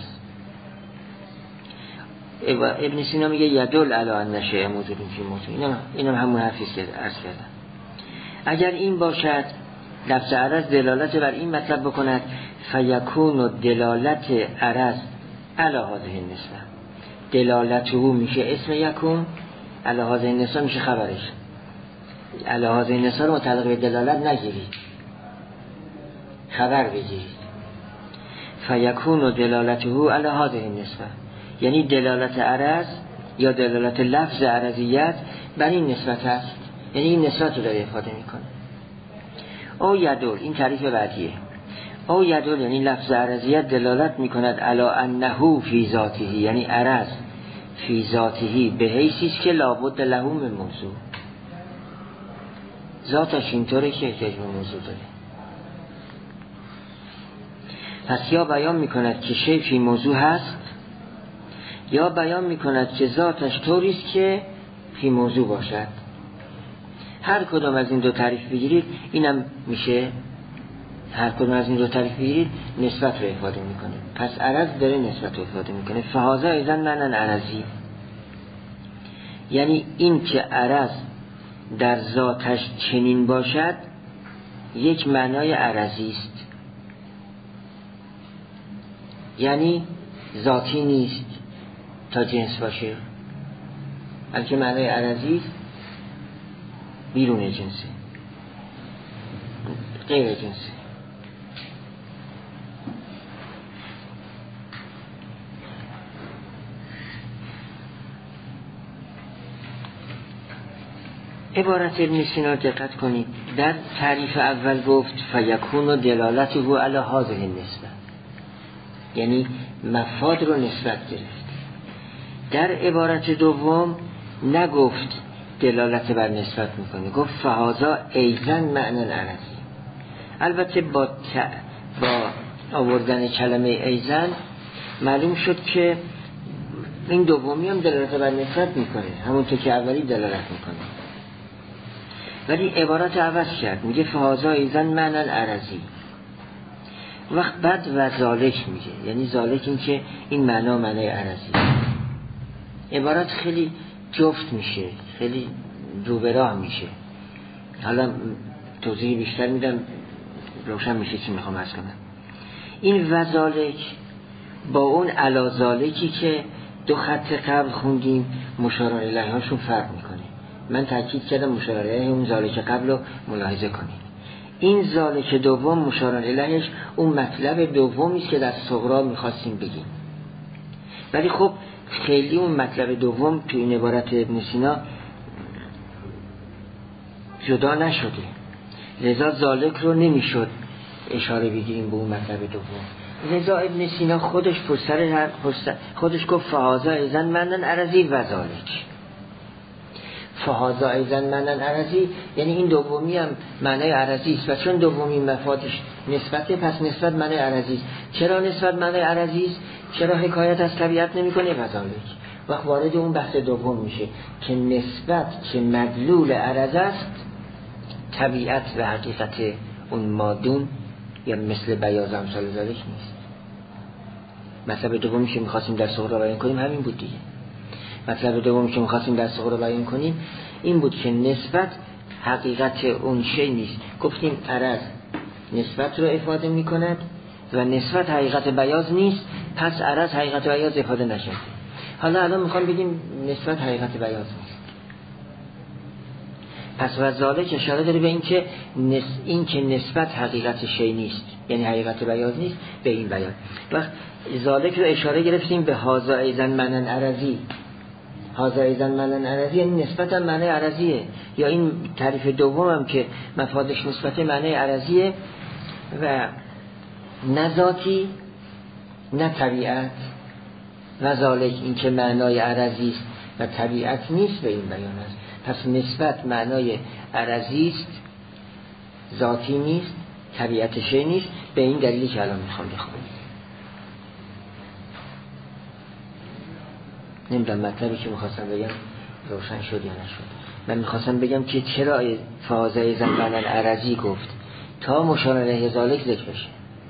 ابن سینا میگه یدل علی ان شیء موجود فی موضوع، اینم اینم همون حرفی که عرض کردم. اگر این باشد لفظ عرض دلالت بر این مطلب بکند فیکون دلالت عرض علی هذه النسبه، دلالته میشه اسم یکون، علی هذه النسبه میشه خبرش. علی هذه النسبه رو متعلق به دلالت نگیرید، خبر بگیرید. فیکون دلالته علی هذه النسبه، یعنی دلالت عرض یا دلالت لفظ عرضیت بر این نسبت است، یعنی این نسبت رو داره افاده میکنه. او یدل، این تعریف بعدیه. او یدل یعنی لفظ عرضیت دلالت میکند علی انه فی ذاته، یعنی عرض فی ذاته به حیثی است که لابد له من موضوع، ذاتش اینطوره که احتیاج به موضوع داره. پس یا بیان میکند که شی فی موضوع هست، یا بیان میکند که ذاتش طوریست که فی موضوع باشد. هر کدام از این دو تعریف بگیرید اینم میشه، هر کدام از این دو تعریف بگیرید نسبت رو افاده میکنه. پس عرض داره نسبت رو افاده میکنه. فهذا اذن معنی عرضی، یعنی این که عرض در ذاتش چنین باشد یک معنای عرضی است. یعنی ذاتی نیست تا جنس باشه، بلکه معنای عرضی بیرون جنسه، غیر جنسه. عبارت ابن سینا دقت کنید، در تعریف اول گفت فیکون و دلالته علی هذه النسبه، یعنی مفاد رو نسبت گرفت. در عبارت دوم نگفت دلالت بر نسبت میکنه، گفت فهذا ایزن معنی عرضی. البته با, ت... با آوردن کلمه ایزن معلوم شد که این دومی هم دلالت بر نسبت میکنه، همونطور که اولی دلالت میکنه، ولی عبارت عوض کرد، میگه فهذا ایزن معنی عرضی. وقت بعد و ذالک میگه، یعنی ذالک این که این معنا معنی عرضی. عبارت خیلی جفت میشه، خیلی رو به راه میشه. حالا توضیح بیشتر میدم روشن میشه چی میخوام عرض کنم. این و ذالک با اون علی ذالکی که دو خط قبل خوندیم مشار الیه هاشون فرق میکنه. من تاکید کردم مشار الیه اون ذالک قبل رو ملاحظه کنید. این ذالک دوم مشار الیهش اون مطلب دومی است که در صغرا میخواستیم بگیم، ولی خب خیلی اون مطلب دوم تو این عبارت ابن سینا جدا نشده، لذا ذالک رو نمیشد اشاره بگیریم به اون مطلب دوم. لذا ابن سینا خودش پرسر خودش گفت فهذا ایزن معنی عرضی و ذالک. فهذا ایزن معنی عرضی یعنی این دومی هم معنی عرضی است، و چون دومی مفادش نسبته پس نسبت معنی عرضی است. چرا نسبت معنی عرضی است؟ چرا حکایت از طبیعت نمی‌کنه؟ و ذالک وقت وارد اون بحث دوم میشه که نسبت که مدلول عرض است، طبیعت و حقیقت اون مادون یا مثل بیاض امثال ذالک نیست. مطلب دومی که می‌خواستیم در صغرا بیان کنیم همین بود دیگه. مطلب دومی که می‌خواستیم در صغرا بیان کنیم این بود که نسبت حقیقت اون شی نیست. گفتیم عرض نسبت رو افاده می‌کند و نسبت حقیقت بیاض نیست، پس عرض حقیقت بیاض افاده نشده. حالا الان می‌خوام بگیم نسبت حقیقت بیاض نیست. پس و ذالک اشاره داره به این که نس... این که نسبت حقیقت شی نیست، یعنی حقیقت بیاض نیست، به این بیان. وقت ذالک رو اشاره گرفتیم به هذا ایزن معنی عرضی. هذا ایزن معنی عرضی یعنی نسبت هم معنی عرضیه، یا این تعریف دوم هم که مفادش نسبت معنی عرضیه و نه ذاتی نه طبیعت. و ذالک این که معنای عرضی است و طبیعت نیست، به این بیان است. پس نسبت معنای عرضی است، ذاتی نیست، طبیعت شی نیست، به این دلیلی که الان میخوام بخونم. نمیدونم مطلبی که میخواستم بگم روشن شد یا نشد. من میخواستم بگم که چرا فهذا ایزن معنی عرضی گفت تا مشار الیه ذالک ذکر بشه.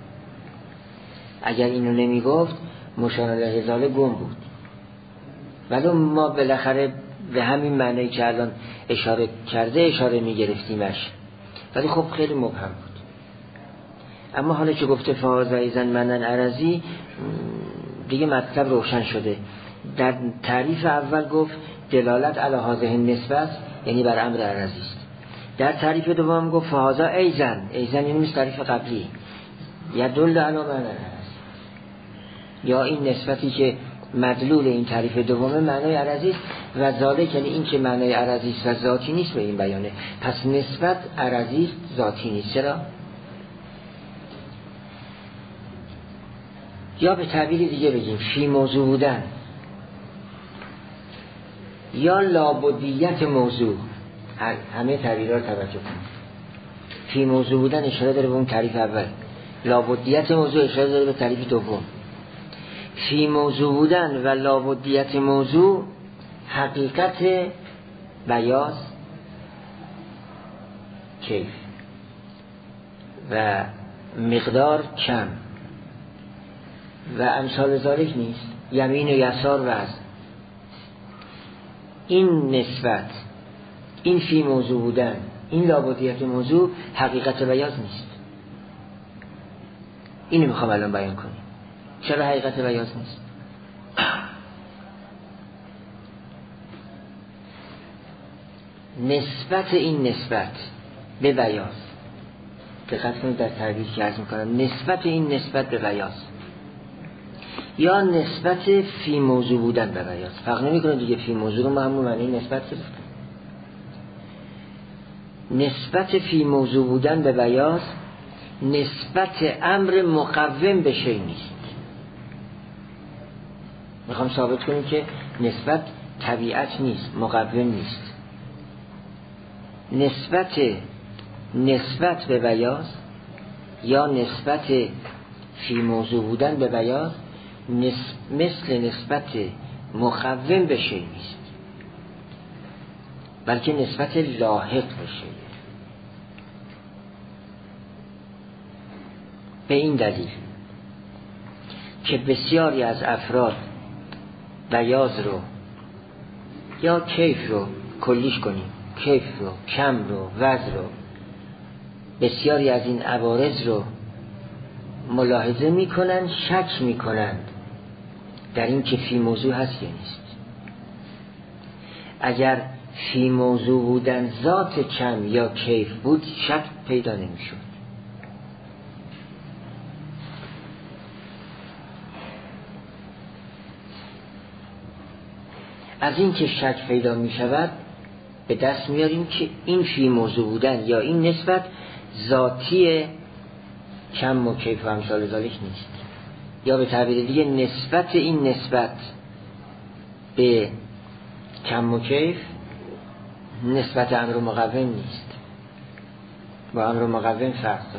اگر اینو نمیگفت مشار الیه ذالک گم بود، ولی ما بالاخره به همین معنی که الان اشاره کرده اشاره میگرفتیمش، ولی خب خیلی مبهم بود. اما حالا که گفته فهذا ایزن معنی عرضی دیگه مطلب روشن شده. در تعریف اول گفت دلالت علی هذه النسبه یعنی بر امر عرضی است. در تعریف دوم گفت فهذا ایزن، ایزن یعنی مثل تعریف قبلی یدل علی معنی عرضی، یا این نسبتی که مدلول این تعریف دوم معنای عرضی است و ذالک یعنی این که معنای عرضی است و ذاتی نیست، به این بیانه. پس نسبت عرضی است، ذاتی نیست. چرا؟ یا به تعبیر دیگه بگیم فی موضوع بودن یا لابدیت موضوع، همه تعبیرها رو توجه کنید. فی موضوع بودن اشاره داره به اون تعریف اول، لابدیت موضوع اشاره داره به تعریف دوم. فی موضوع بودن و لابدیت موضوع حقیقت بیاض کیف و مقدار کم و امثال ذالک نیست، یمین و یسار و از این نسبت، این فی موضوع بودن، این لابدیت موضوع حقیقت بیاض نیست. اینو میخوام الان بیان کنیم چرا حقیقت بیاض نیست؟ نسبت این نسبت به بیاض، دقت کنید در تعریفی که عرض میکنم، نسبت این نسبت به بیاض یا نسبت فی موضوع بودن به بیاض، فرق نمیکنه دیگه. فی موضوع رو ما همون معنی نسبت گرفتیم. نسبت فی موضوع بودن به بیاض نسبت امر مقوم به شیء نیست. میخوام ثابت کنیم که نسبت طبیعت نیست، مقوم نیست. نسبت نسبت به بیاض یا نسبت فی موضوع بودن به بیاض مثل نسبت مقوم به شیء نیست، بلکه نسبت لاحق به شیء. به این دلیل که بسیاری از افراد بیاض رو یا کیف رو کلیش کنیم، کیف رو، کم رو، وز رو، بسیاری از این عوارض رو ملاحظه میکنن، شک میکنند در این که فی موضوع هست یا نیست. اگر فی موضوع بودن ذات کم یا کیف بود شک پیدا نمیشد. از این که شک پیدا می شود به دست میاریم که این فی موضوع بودن یا این نسبت ذاتی کم و کیف و امثال ذالک نیست، یا به تعبیر دیگه نسبت این نسبت به کم و کیف نسبت امر مقوم نیست، با امر مقوم فرق داره.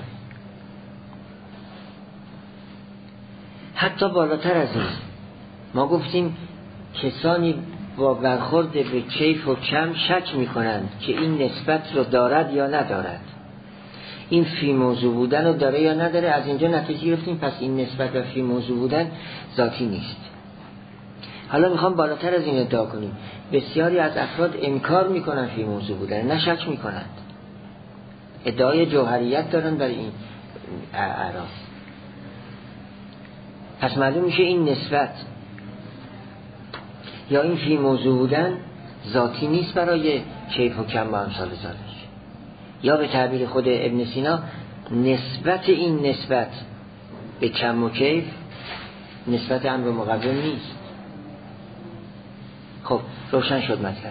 حتی بالاتر از این ما گفتیم کسانی با برخورد به کیف و کم شک می کنند که این نسبت رو دارد یا ندارد، این فی موضوع بودن رو داره یا نداره. از اینجا نتیجه گرفتیم پس این نسبت و فی موضوع بودن ذاتی نیست. حالا میخوام بالاتر از این ادعا کنیم بسیاری از افراد انکار میکنن فی موضوع بودن، نه شک میکنند، ادعای جوهریت دارن برای این اعراض. پس معلوم میشه این نسبت یا این فی موضوع بودن ذاتی نیست برای کیف و کم و امثال ذالک. یا به تعبیر خود ابن سینا نسبت این نسبت به کم و کیف نسبت امر مقوم نیست. خب روشن شد مطلب.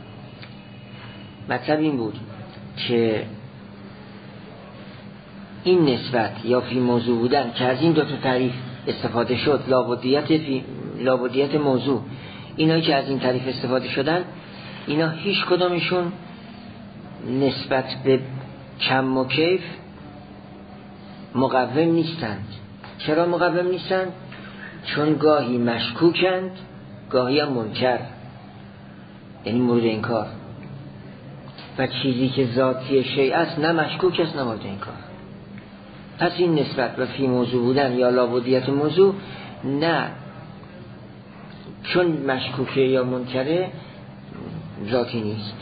مطلب این بود که این نسبت یا فی موضوع بودن که از این دو تا تعریف استفاده شد، لابدیت فی لابدیت موضوع، اینایی که از این تعریف استفاده شدن اینا هیچ کدامشون نسبت به کم و کیف مقوم نیستند. چرا مقوم نیستند؟ چون گاهی مشکوکند گاهی هم منکر، یعنی مورد انکار، و چیزی که ذاتی شیء است نه مشکوک است نه مورد انکار. پس این نسبت و فی موضوع بودن یا لابدیت موضوع نه چون مشکوکه یا منکره ذاتی نیست،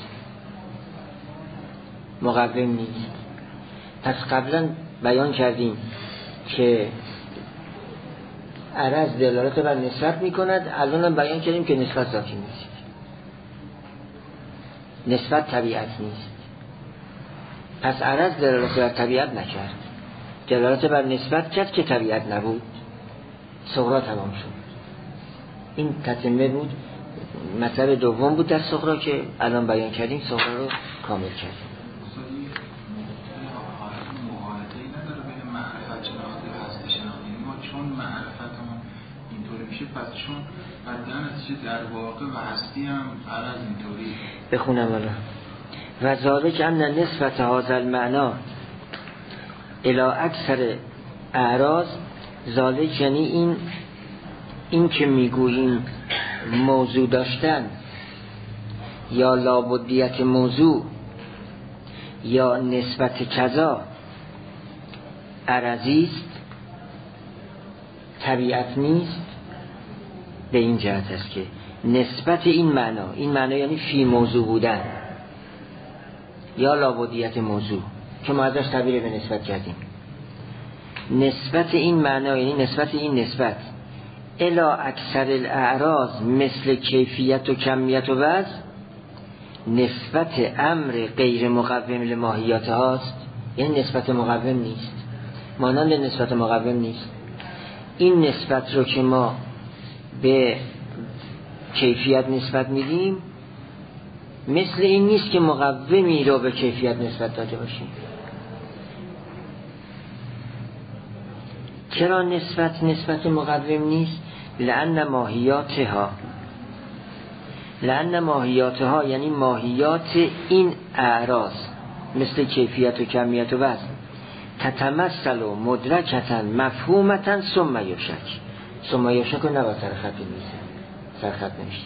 مقوم نیست. پس قبلا بیان کردیم که عرض دلالت بر نسبت می کند، الان هم بیان کردیم که نسبت ذاتی نیست، نسبت طبیعت نیست. پس عرض دلالت بر طبیعت نکرد، دلالت بر نسبت کرد که طبیعت نبود. صغرا تمام شد. این تتمه بود، مطلب دوم بود در صغرا که الان بیان کردیم، صغرا رو کامل کردیم. چون معرفتمون اینطوری میشه پس چون بعد نتیجه در واقع و هستی هم عرض اینطوری بخونم الان. و ذالک ان نسبت هذا المعنا الی اکثر اعراض، ذالک یعنی این این که میگوییم موضوع داشتن یا لابدیت موضوع یا نسبت کذا عرضی است، طبیعت نیست. به این جهت است که نسبت این معنا، این معنا یعنی فی موضوع بودن یا لابدیت موضوع که ما ازش تعبیر به نسبت کردیم، نسبت این معنا یعنی نسبت این نسبت الا اکثر الاعراض مثل کیفیت و کمیت و وزن نسبت امر غیر مقوم لماهیات هاست، یعنی نسبت مقوم نیست، مانند نسبت مقوم نیست. این نسبت رو که ما به کیفیت نسبت میدیم مثل این نیست که مقومی رو به کیفیت نسبت داده باشیم. چرا نسبت نسبت مقوم نیست؟ لأن ماهیاتها لأن ماهیاتها یعنی ماهیات این اعراض مثل کیفیت و کمیت و وزن تتمثل و مدرکتن مفهومتن ثم یشک. ثم یشک رو نباید سر خط نیست، سر خط نمیشه.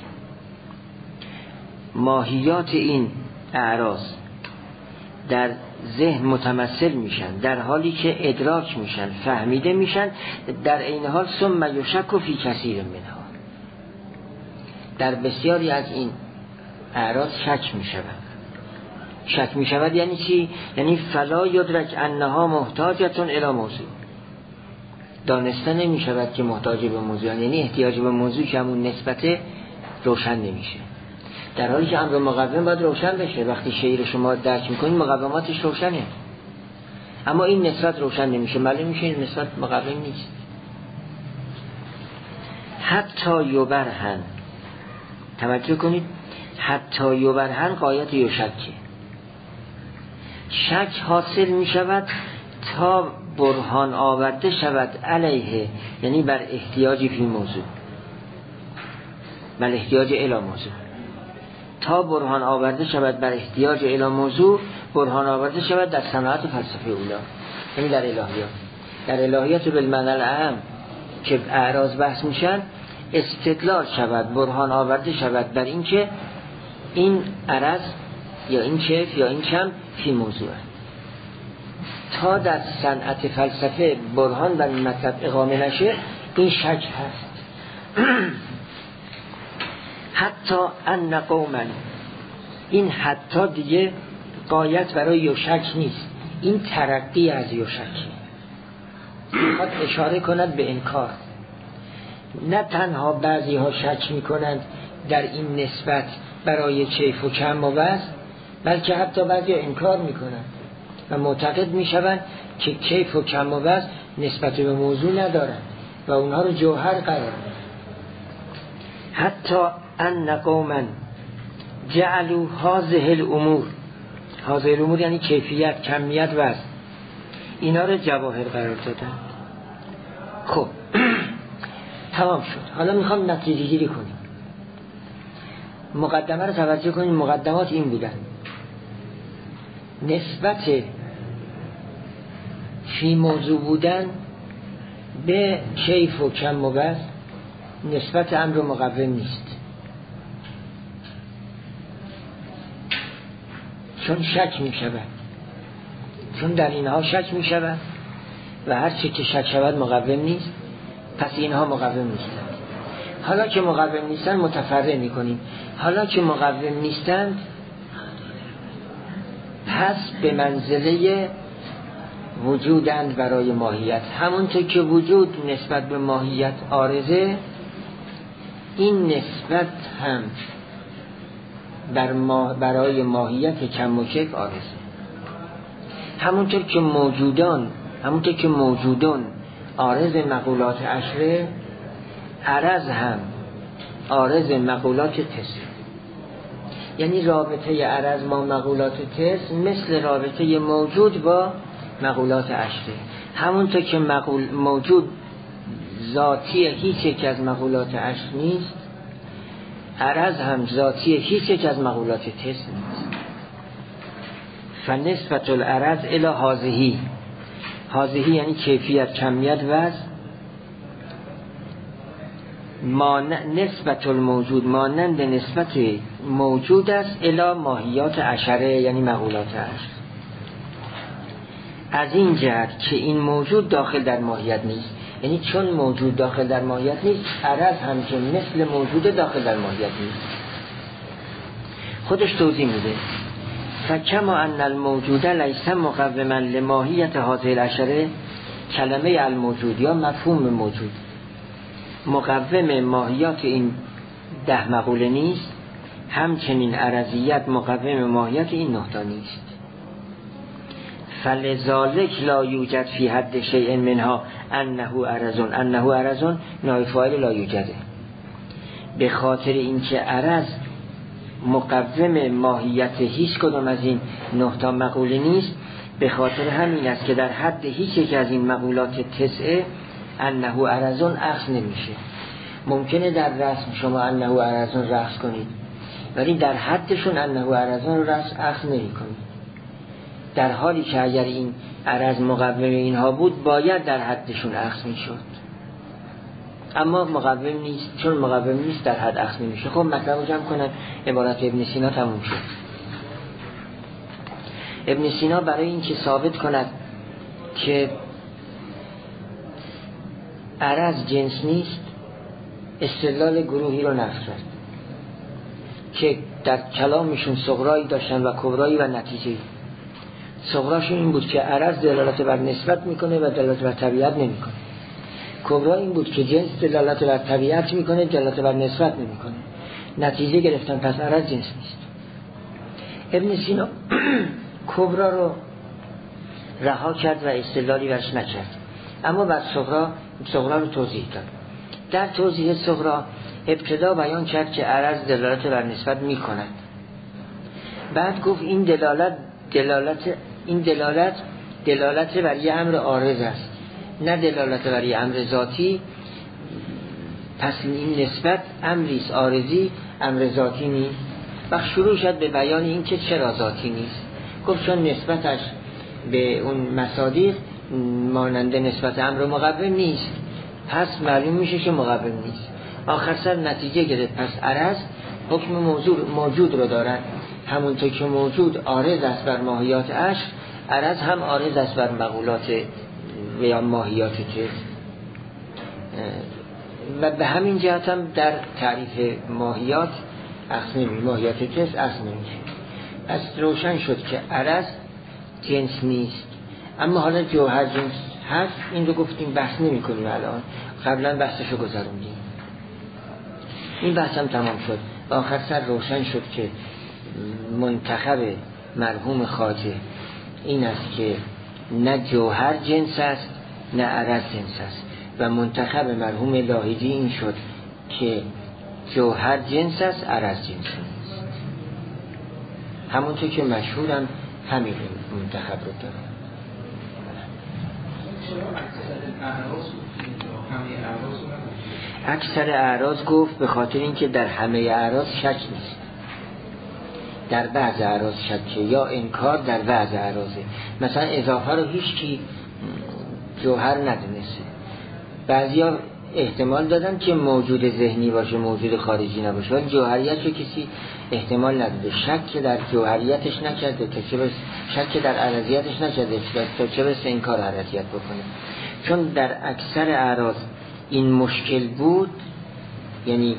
ماهیات این اعراض در ذهن متمثل میشن در حالی که ادراک میشن، فهمیده میشن، در این حال ثم یشک فی کثیر منها، در بسیاری از این اعراض شک میشود. شک میشود یعنی چی؟ یعنی فلا یدرک انها محتاجتون الی موضوع، دانسته نمیشود که محتاج به موضوع، یعنی احتیاج به موضوع که همون نسبت روشن نمیشه، در حالی که امر مقوم باید روشن بشه. وقتی شیء رو شما درک میکنید مقوماتش روشنه، اما این نسبت روشن نمیشه، معلوم میشه این نسبت مقوم نیست. حتی یبرهن، توجه کنید، حتی یبرهن غایت یشکه، شک حاصل میشود تا برهان آورده شود علیه، یعنی بر احتیاجی فی موضوع، بر احتیاج الی موضوع، تا برهان آورده شود بر احتیاج الی موضوع، برهان آورده شود در صناعت فلسفه اولا، یعنی در الهیات. در الهیات بالمعنی العام که اعراض بحث میشن استدلال شود، برهان آورده شود بر این که این عرض یا این کیف یا این کم فی موضوع. تا در صنعت فلسفه برهان بر این مطلب اقامه نشه این شک هست. حتی ان قوما، این حتی دیگه غایت برای یشک نیست، این ترقی از یشک، میخواد اشاره کند به انکار. نه تنها بعضی ها شک میکنند در این نسبت برای کیف و کم و وزن، بلکه حتی بعضی ها انکار میکنند و معتقد میشوند که کیف و کم و وزن نسبت به موضوع ندارند و اونها رو جوهر قرار میدن. حتی ان قوما جعلوا هذه الامور، هذه الامور یعنی کیفیت، کمیت، وزن، اینا رو جواهر قرار دادن. خب تمام شد، حالا میخوام نتیجه گیری کنیم. مقدمه رو توجه کنیم، مقدمات این بودن: نسبت فی موضوع بودن به کیف و کم و وزن نسبت امر مقوم نیست، چون شک می شود، چون در اینها شک می شود و هر چی که شک شود مقوم نیست، پس اینها مقوم نیستند. حالا که مقوم نیستند متفرع می کنیم. حالا که مقوم نیستند پس به منزله وجودند برای ماهیت. همونطور که وجود نسبت به ماهیت عارضه، این نسبت هم بر ما برای ماهیت کم و کیف عارضه. همونطور که موجودان همونطور که موجودان عارض مقولات عشره، عرض هم عارض مقولات تسع. یعنی رابطه عرض با مقولات تسع مثل رابطه موجود با مقولات عشره. همونطور که مقول موجود ذاتی هیچ یک از مقولات عشر نیست، عرض هم ذاتی هیچ یک از مقولات تسع نیست. فنسبت العرض الی هذه، هذه یعنی کیفیت، کمیت، وزن، نسبت الموجود مانند نسبت موجود است الی ماهیات عشره، یعنی مقولات عشر. از این جهت که این موجود داخل در ماهیت نیست، یعنی چون موجود داخل در ماهیت نیست، عرض هم که مثل موجود داخل در ماهیت نیست. خودش توضیح میده: فکما ان الموجود لیس مقوما لماهیت هذه العشره، کلمه الموجود یا مفهوم موجود مقوم ماهیات این ده مقوله نیست، همچنین عرضیت مقوم ماهیت این نه تا نیست. فلذالک لا یوجد فی حد شیء منها انه عرض. انه عرض نائب فاعل لا یوجده. به خاطر اینکه عرض مقوم ماهیت هیچ کدام از این نه تا مقوله نیست، به خاطر همین است که در حد هیچ یک از این مقولات تسعه انه عرض اخذ نمیشه. ممکنه در رسم شما انه عرض رسم کنید، ولی در حدشون انه عرض رو رسم اخذ نمی کنید، در حالی که اگر این عرض مقوم اینها بود باید در حدشون اخذ می شد، اما مقوم نیست. چون مقوم نیست در حد اخذ نمی شد. خب مطلب رو جمع کنن، عبارت ابن سینا تموم شد. ابن سینا برای این که ثابت کند که عرض جنس نیست، استدلال گروهی رو نقل کرد که در کلامشون صغرایی داشتن و کبرایی و نتیجه‌ای. صغراشون این بود که عرض دلالت بر نسبت میکنه و دلالت بر طبیعت نمیکنه. کبرا این بود که جنس دلالت بر طبیعت میکنه، دلالت بر نسبت نمیکنه. نتیجه گرفتن پس عرض جنس نیست. ابن سینا کبرا رو رها کرد و استدلالی برش نکرد، اما بر صغرا صغرا رو توضیح داد. در توضیح صغرا ابتدا بیان کرد که عرض دلالت بر نسبت میکند، بعد گفت این دلالت دلالت این دلالت دلالت بر یه امر عارض است، نه دلالت بر یه امر ذاتی. پس این نسبت امری است عارضی، امر ذاتی نیست. و شروع شد به بیان این که چرا ذاتی نیست. گفت چون نسبتش به اون مصادیق مانند نسبت امر مقوم نیست، پس معلوم میشه که مقوم نیست. آخر سر نتیجه گرفت پس عرض حکم موجود موجود رو دارد. همونطور که موجود عارض است بر ماهیات عشق، عرض هم عارض است بر مقولات و یا ماهیات جنس. و به همین جهت هم در تعریف ماهیات اخذ نمی ماهیات جنس اخذ نمیشه. پس روشن شد که عرض جنس نیست، اما حالا جوهر جنس هست. این رو گفتیم بحث نمی کنیم الان، قبلا بحثشو گذروندیم. این بحث هم تمام شد. آخر سر روشن شد که منتخب مرحوم خواجه این است که نه جوهر جنس است نه عرض جنس است، و منتخب مرحوم لاهیجی این شد که جوهر جنس است عرض جنس نیست. همونطور که مشهورم همین منتخب رو داره. اکثر اعراض گفت به خاطر اینکه در همه اعراض شک نیست، در بعض اعراض شک یا انکار در بعض اعراضه. مثلا اضافه رو هیچ کی جوهر ندونسته. بعضیا احتمال دادن که موجود ذهنی باشه، موجود خارجی نباشه، ولی جوهریت رو کسی احتمال نداده. شک در جوهریتش نکرده تا چه بس شک در عرضیتش نکرده تا چه بس انکار عرضیت بکنه. چون در اکثر اعراض این مشکل بود، یعنی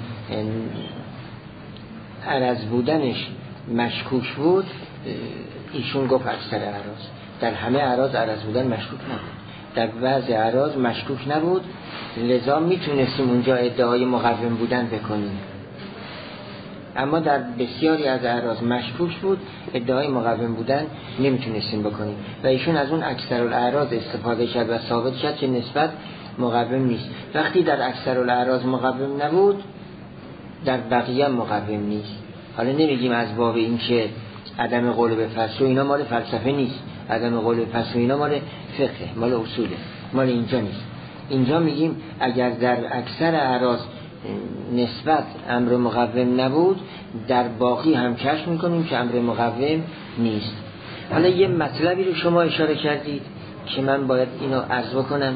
عرض بودنش مشکوک بود، ایشون گفت اکثر اعراض. در همه اعراض عرض بودن مشکوک نبود، در بعض اعراض مشکوک نبود، لذا میتونستیم اونجا ادعای مقوم بودن بکنیم. اما در بسیاری از اعراض مشکوک بود، ادعای مقوم بودن نمیتونستیم بکنیم و ایشون از اون اکثر الاعراض استفاده کرد و ثابت کرد که نسبت مقوم نیست. وقتی در اکثر الاعراض مقوم نبود، در بقیه مقوم نیست. حالا نمیگیم از باب این که عدم قول به فصل و اینا مال فلسفه نیست، عدم قول به فصل و اینا مال فقه، مال اصوله، مال اینجا نیست. اینجا میگیم اگر در اکثر اعراض نسبت امر مقوم نبود، در باقی هم کشف میکنیم که امر مقوم نیست. حالا یه مطلبی رو شما اشاره کردید که من باید اینو عرض بکنم،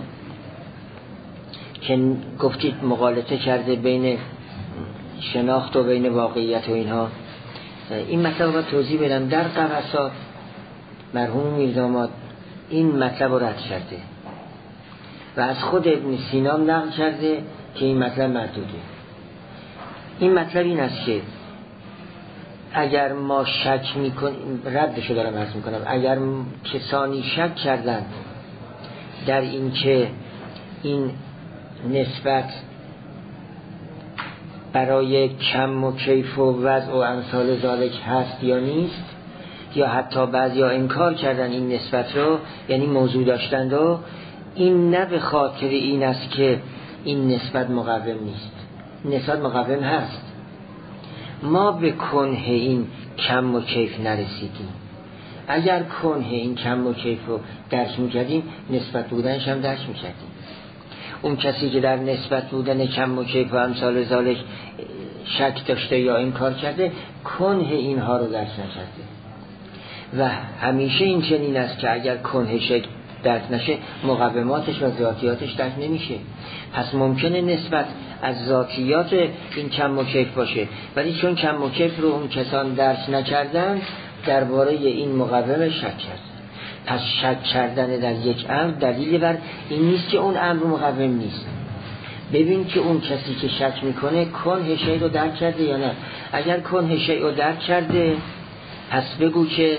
که گفتید مغالطه کرده بین شناخت و بین واقعیت و اینها. این مطلب رو توضیح بدم. در قواسات مرحوم میرداماد این مطلب رو رد کرده و از خود ابن سینا نقل کرده که این مطلب مردوده. این مطلب این است که اگر ما شک میکنیم، ردشو دارم عرض میکنم، اگر کسانی شک کردند در این که این نسبت برای کم و کیف و وضع و امثال ذالک هست یا نیست، یا حتی بعضیا انکار کردن این نسبت رو، یعنی موضوع داشتن رو. این نه به خاطر این است که این نسبت مقوم نیست، نسبت مقوم هست. ما به کنه این کم و کیف نرسیدیم. اگر کنه این کم و کیف رو درک میکردیم، نسبت بودنش هم درک میکردیم. اون کسی که در نسبت بودن کم و کیف و امثال ذالک شک داشته یا انکار کرده، کنه اینها رو درک نکرده. و همیشه این چنین است که اگر کنه شک درک نشه، مقوماتش و ذاتیاتش درک نمیشه. پس ممکنه نسبت از ذاتیات این کم و کیف باشه، ولی چون کم و کیف رو اون کسان درک نکردن، درباره این مقوم شک کردن. پس شک کردن در یک امر دلیل بر این نیست که اون امر مقوم نیست. ببین که اون کسی که شک میکنه کنه شی رو درک کرده یا نه. اگر کنه شی رو درک کرده، پس بگو که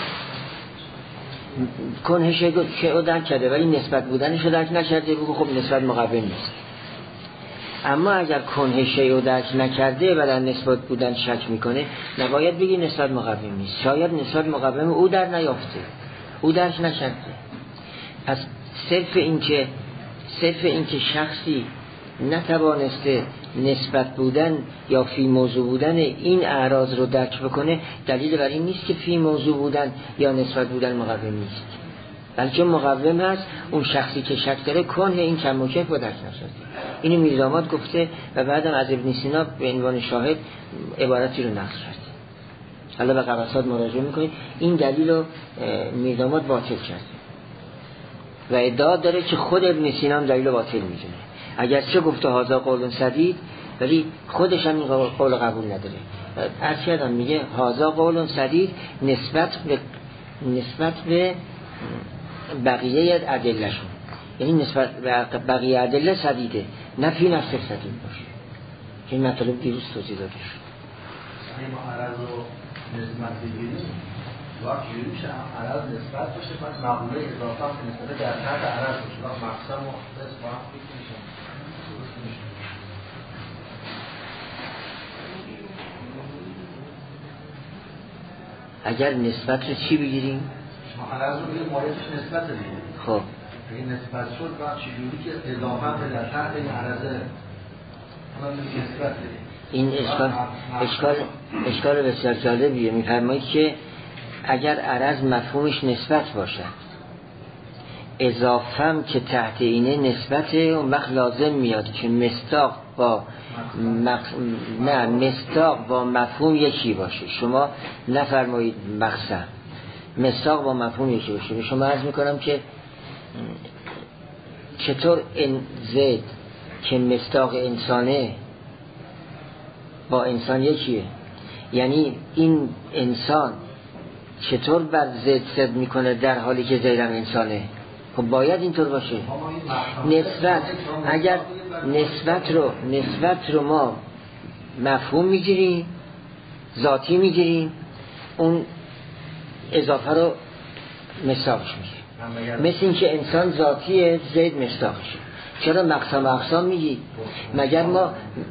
کنه شی رو درک کرده ولی نسبت بودنش رو درک نکرده، بگو خب نسبت مقوم نیست. اما اگر کنه شی رو درک نکرده و در نسبت بودن شک میکنه، نباید بگی نسبت مقوم نیست. شاید نسبت مقوم او در نیافته، او درک نکرده. پس صرف این که صرف این که شخصی نتوانسته نسبت بودن یا فی موضوع بودن این اعراض رو درک بکنه، دلیل بر این نیست که فی موضوع بودن یا نسبت بودن مقوم نیست، بلکه مقوم هست. اون شخصی که شک داره کنه این کم و کیف رو درک نشده. اینو میرداماد گفته و بعدم از ابن سینا به عنوان شاهد عبارتی رو نقل کرده. حالا به قبسات مراجعه میکنید. این دلیل رو میرداماد باطل کرده و ادعا داره که خود ابن سینا دلیل رو باطل میدونه، اگرچه گفته هازا قول سدید، ولی خودش هم این قول قبول نداره. عرض کردم میگه هازا قول سدید نسبت به نسبت به بقیه ادلهشون، یعنی نسبت به بقیه ادله سدیده، نه فی نفس سدید باشه. که این مطالب دیروز توضیح داده شد. اگه ما عرض رو نسبت بگیریم، وقت جوری میشه عرض نسبت باشه، پس مقوله اضافه هم نسبت در تحت عرض باشه، وقت مقسم و مختص با هم فکر میشه. اگر نسبت رو چی بگیریم؟ ما عرض رو بگیریم مایتش نسبت رو بگیریم. خب این نسبت شد وقت چجوری که اضافه هم در تحت این عرضه نسبت بدیم. این اشکال اشکال اشکال بسیار جالبیه. می‌فرمایید که اگر عرض مفهومش نسبت باشد، اضافم که تحت اینه نسبته، اون وقت لازم میاد که مصداق با مق... نه مصداق با مفهوم یکی باشه. شما نفرمایید مقسم، مصداق با مفهوم یکی باشه. شما عرض میکنم که چطور این زید که مصداق انسانه با انسان یکیه، یعنی این انسان چطور بر زید صد میکنه در حالی که زیدم انسانه؟ خب باید اینطور باشه. نسبت اگر نسبت رو نسبت رو ما مفهوم میگیریم، ذاتی میگیریم، اون اضافه رو مصداقش میگیریم. مثل این که انسان ذاتیه، زید مصداقشه. چرا مقسم اقسام میگی؟ مگر ما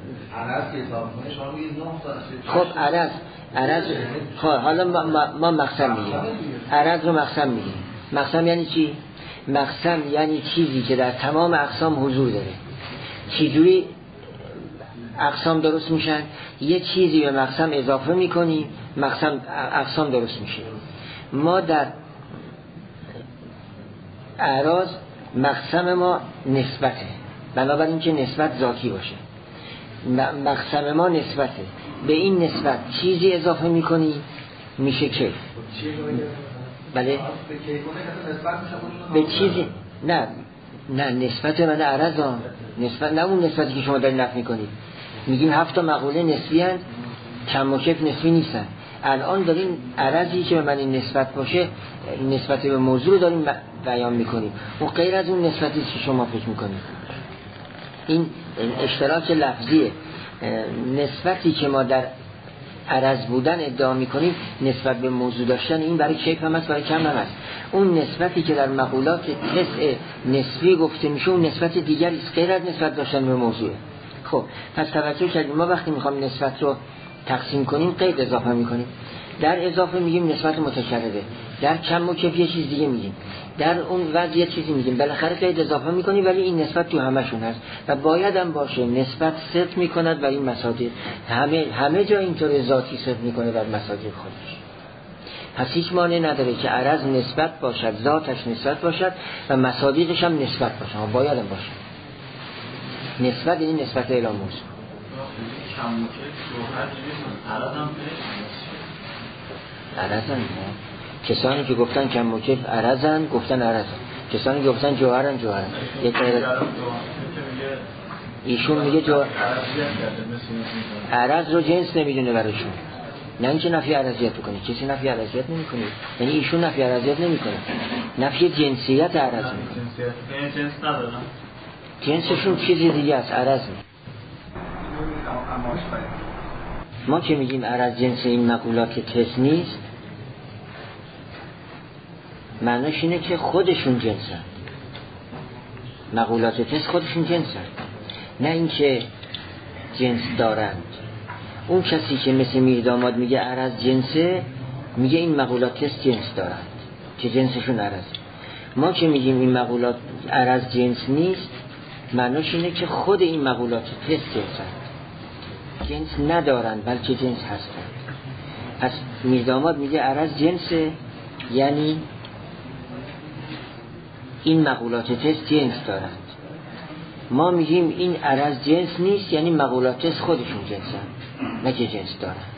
خب عرض عرض خب حالا ما, ما, ما مقسم میگیم، عرض رو مقسم میگیم. مقسم یعنی چی؟ مقسم یعنی چیزی که در تمام اقسام حضور داره. چجوری اقسام درست میشن؟ یه چیزی به مقسم اضافه میکنی، مقسم اقسام درست میشه. ما در اعراض مقسم ما نسبته، بنابراین که نسبت ذاتی باشه. مقسم ما نسبته، به این نسبت چیزی اضافه میکنی میشه که بله به چیزی نه نه نسبت من عرض ها نسبت، نه اون نسبتی که شما دارین نفی میکنید. میگیم هفت تا مقوله نسبی هست، کم و کیف نسبی نیستن. الان دارین عرضی که به من این نسبت باشه، نسبت به موضوع دارین بیان میکنیم، اون غیر از اون نسبتی که شما فکر میکنید. این اشتراک لفظیه. نسبتی که ما در عرض بودن ادعا میکنیم نسبت به موضوع داشتن، این برای کیف هم هست، برای کم هم هست. اون نسبتی که در مقولات تسع نسبی گفته میشه، اون نسبت دیگری است غیر از نسبت داشتن به موضوع. خب پس توجه کردیم ما وقتی میخوام نسبت رو تقسیم کنیم قید اضافه میکنیم. در اضافه میگیم نسبت متکرره، در کم و کیف یه چیز دیگه میگیم، در اون وضع یه چیزی میگیم، بالاخره قید اضافه میکنیم ولی این نسبت تو همشون هست و باید هم باشه. نسبت صدق میکند بر این مصادیق، همه همه جا اینطور ذاتی صدق میکنه بر مصادیق خودش. پس هیچ مانع نداره که عرض نسبت باشد، ذاتش نسبت باشد و مصادیقش هم نسبت باشه، ها باید هم باشه. نسبت یعنی نسبت الی موضوع. کم و کیف جوهر نمی‌کنه، عرض هم عرضن. کسانی که گفتن کم و کیف عرضن گفتن عرضن، کسانی که گفتن جوهرن جوهرن. یک غیر ایشون میگه جوهر عرض رو جنس نمیدونه براشون، نه اینکه نفی عرضیت بکنه، کسی نفی عرضیت نمیکنه، یعنی ایشون نفی عرضیت نمیکنه، نفی جنسیت عرض میکنه. جنس جنس ندارن، جنسشون چیزی دیگه است، عرض نیست. ما که میگیم عرض جنس این مقولات که تست نیست، معناش اینه که خودشون جنسن، مقولات تست خودشون جنسن، نه اینکه جنس دارند. اون کسی که مثل میرداماد میگه عرض جنسه، میگه این مقولات تست جنس دارند که جنسشون عرض. ما که میگیم این مقولات عرض جنس نیست، معناش اینه که خود این مقولات تست جنسن، جنس ندارند بلکه جنس هستند. پس میرداماد میگه عرض جنسه، یعنی این مقولات تست جنس دارند. ما میگیم این عرض جنس نیست، یعنی مقولات تست خودشون جنسن، نه که جنس دارند.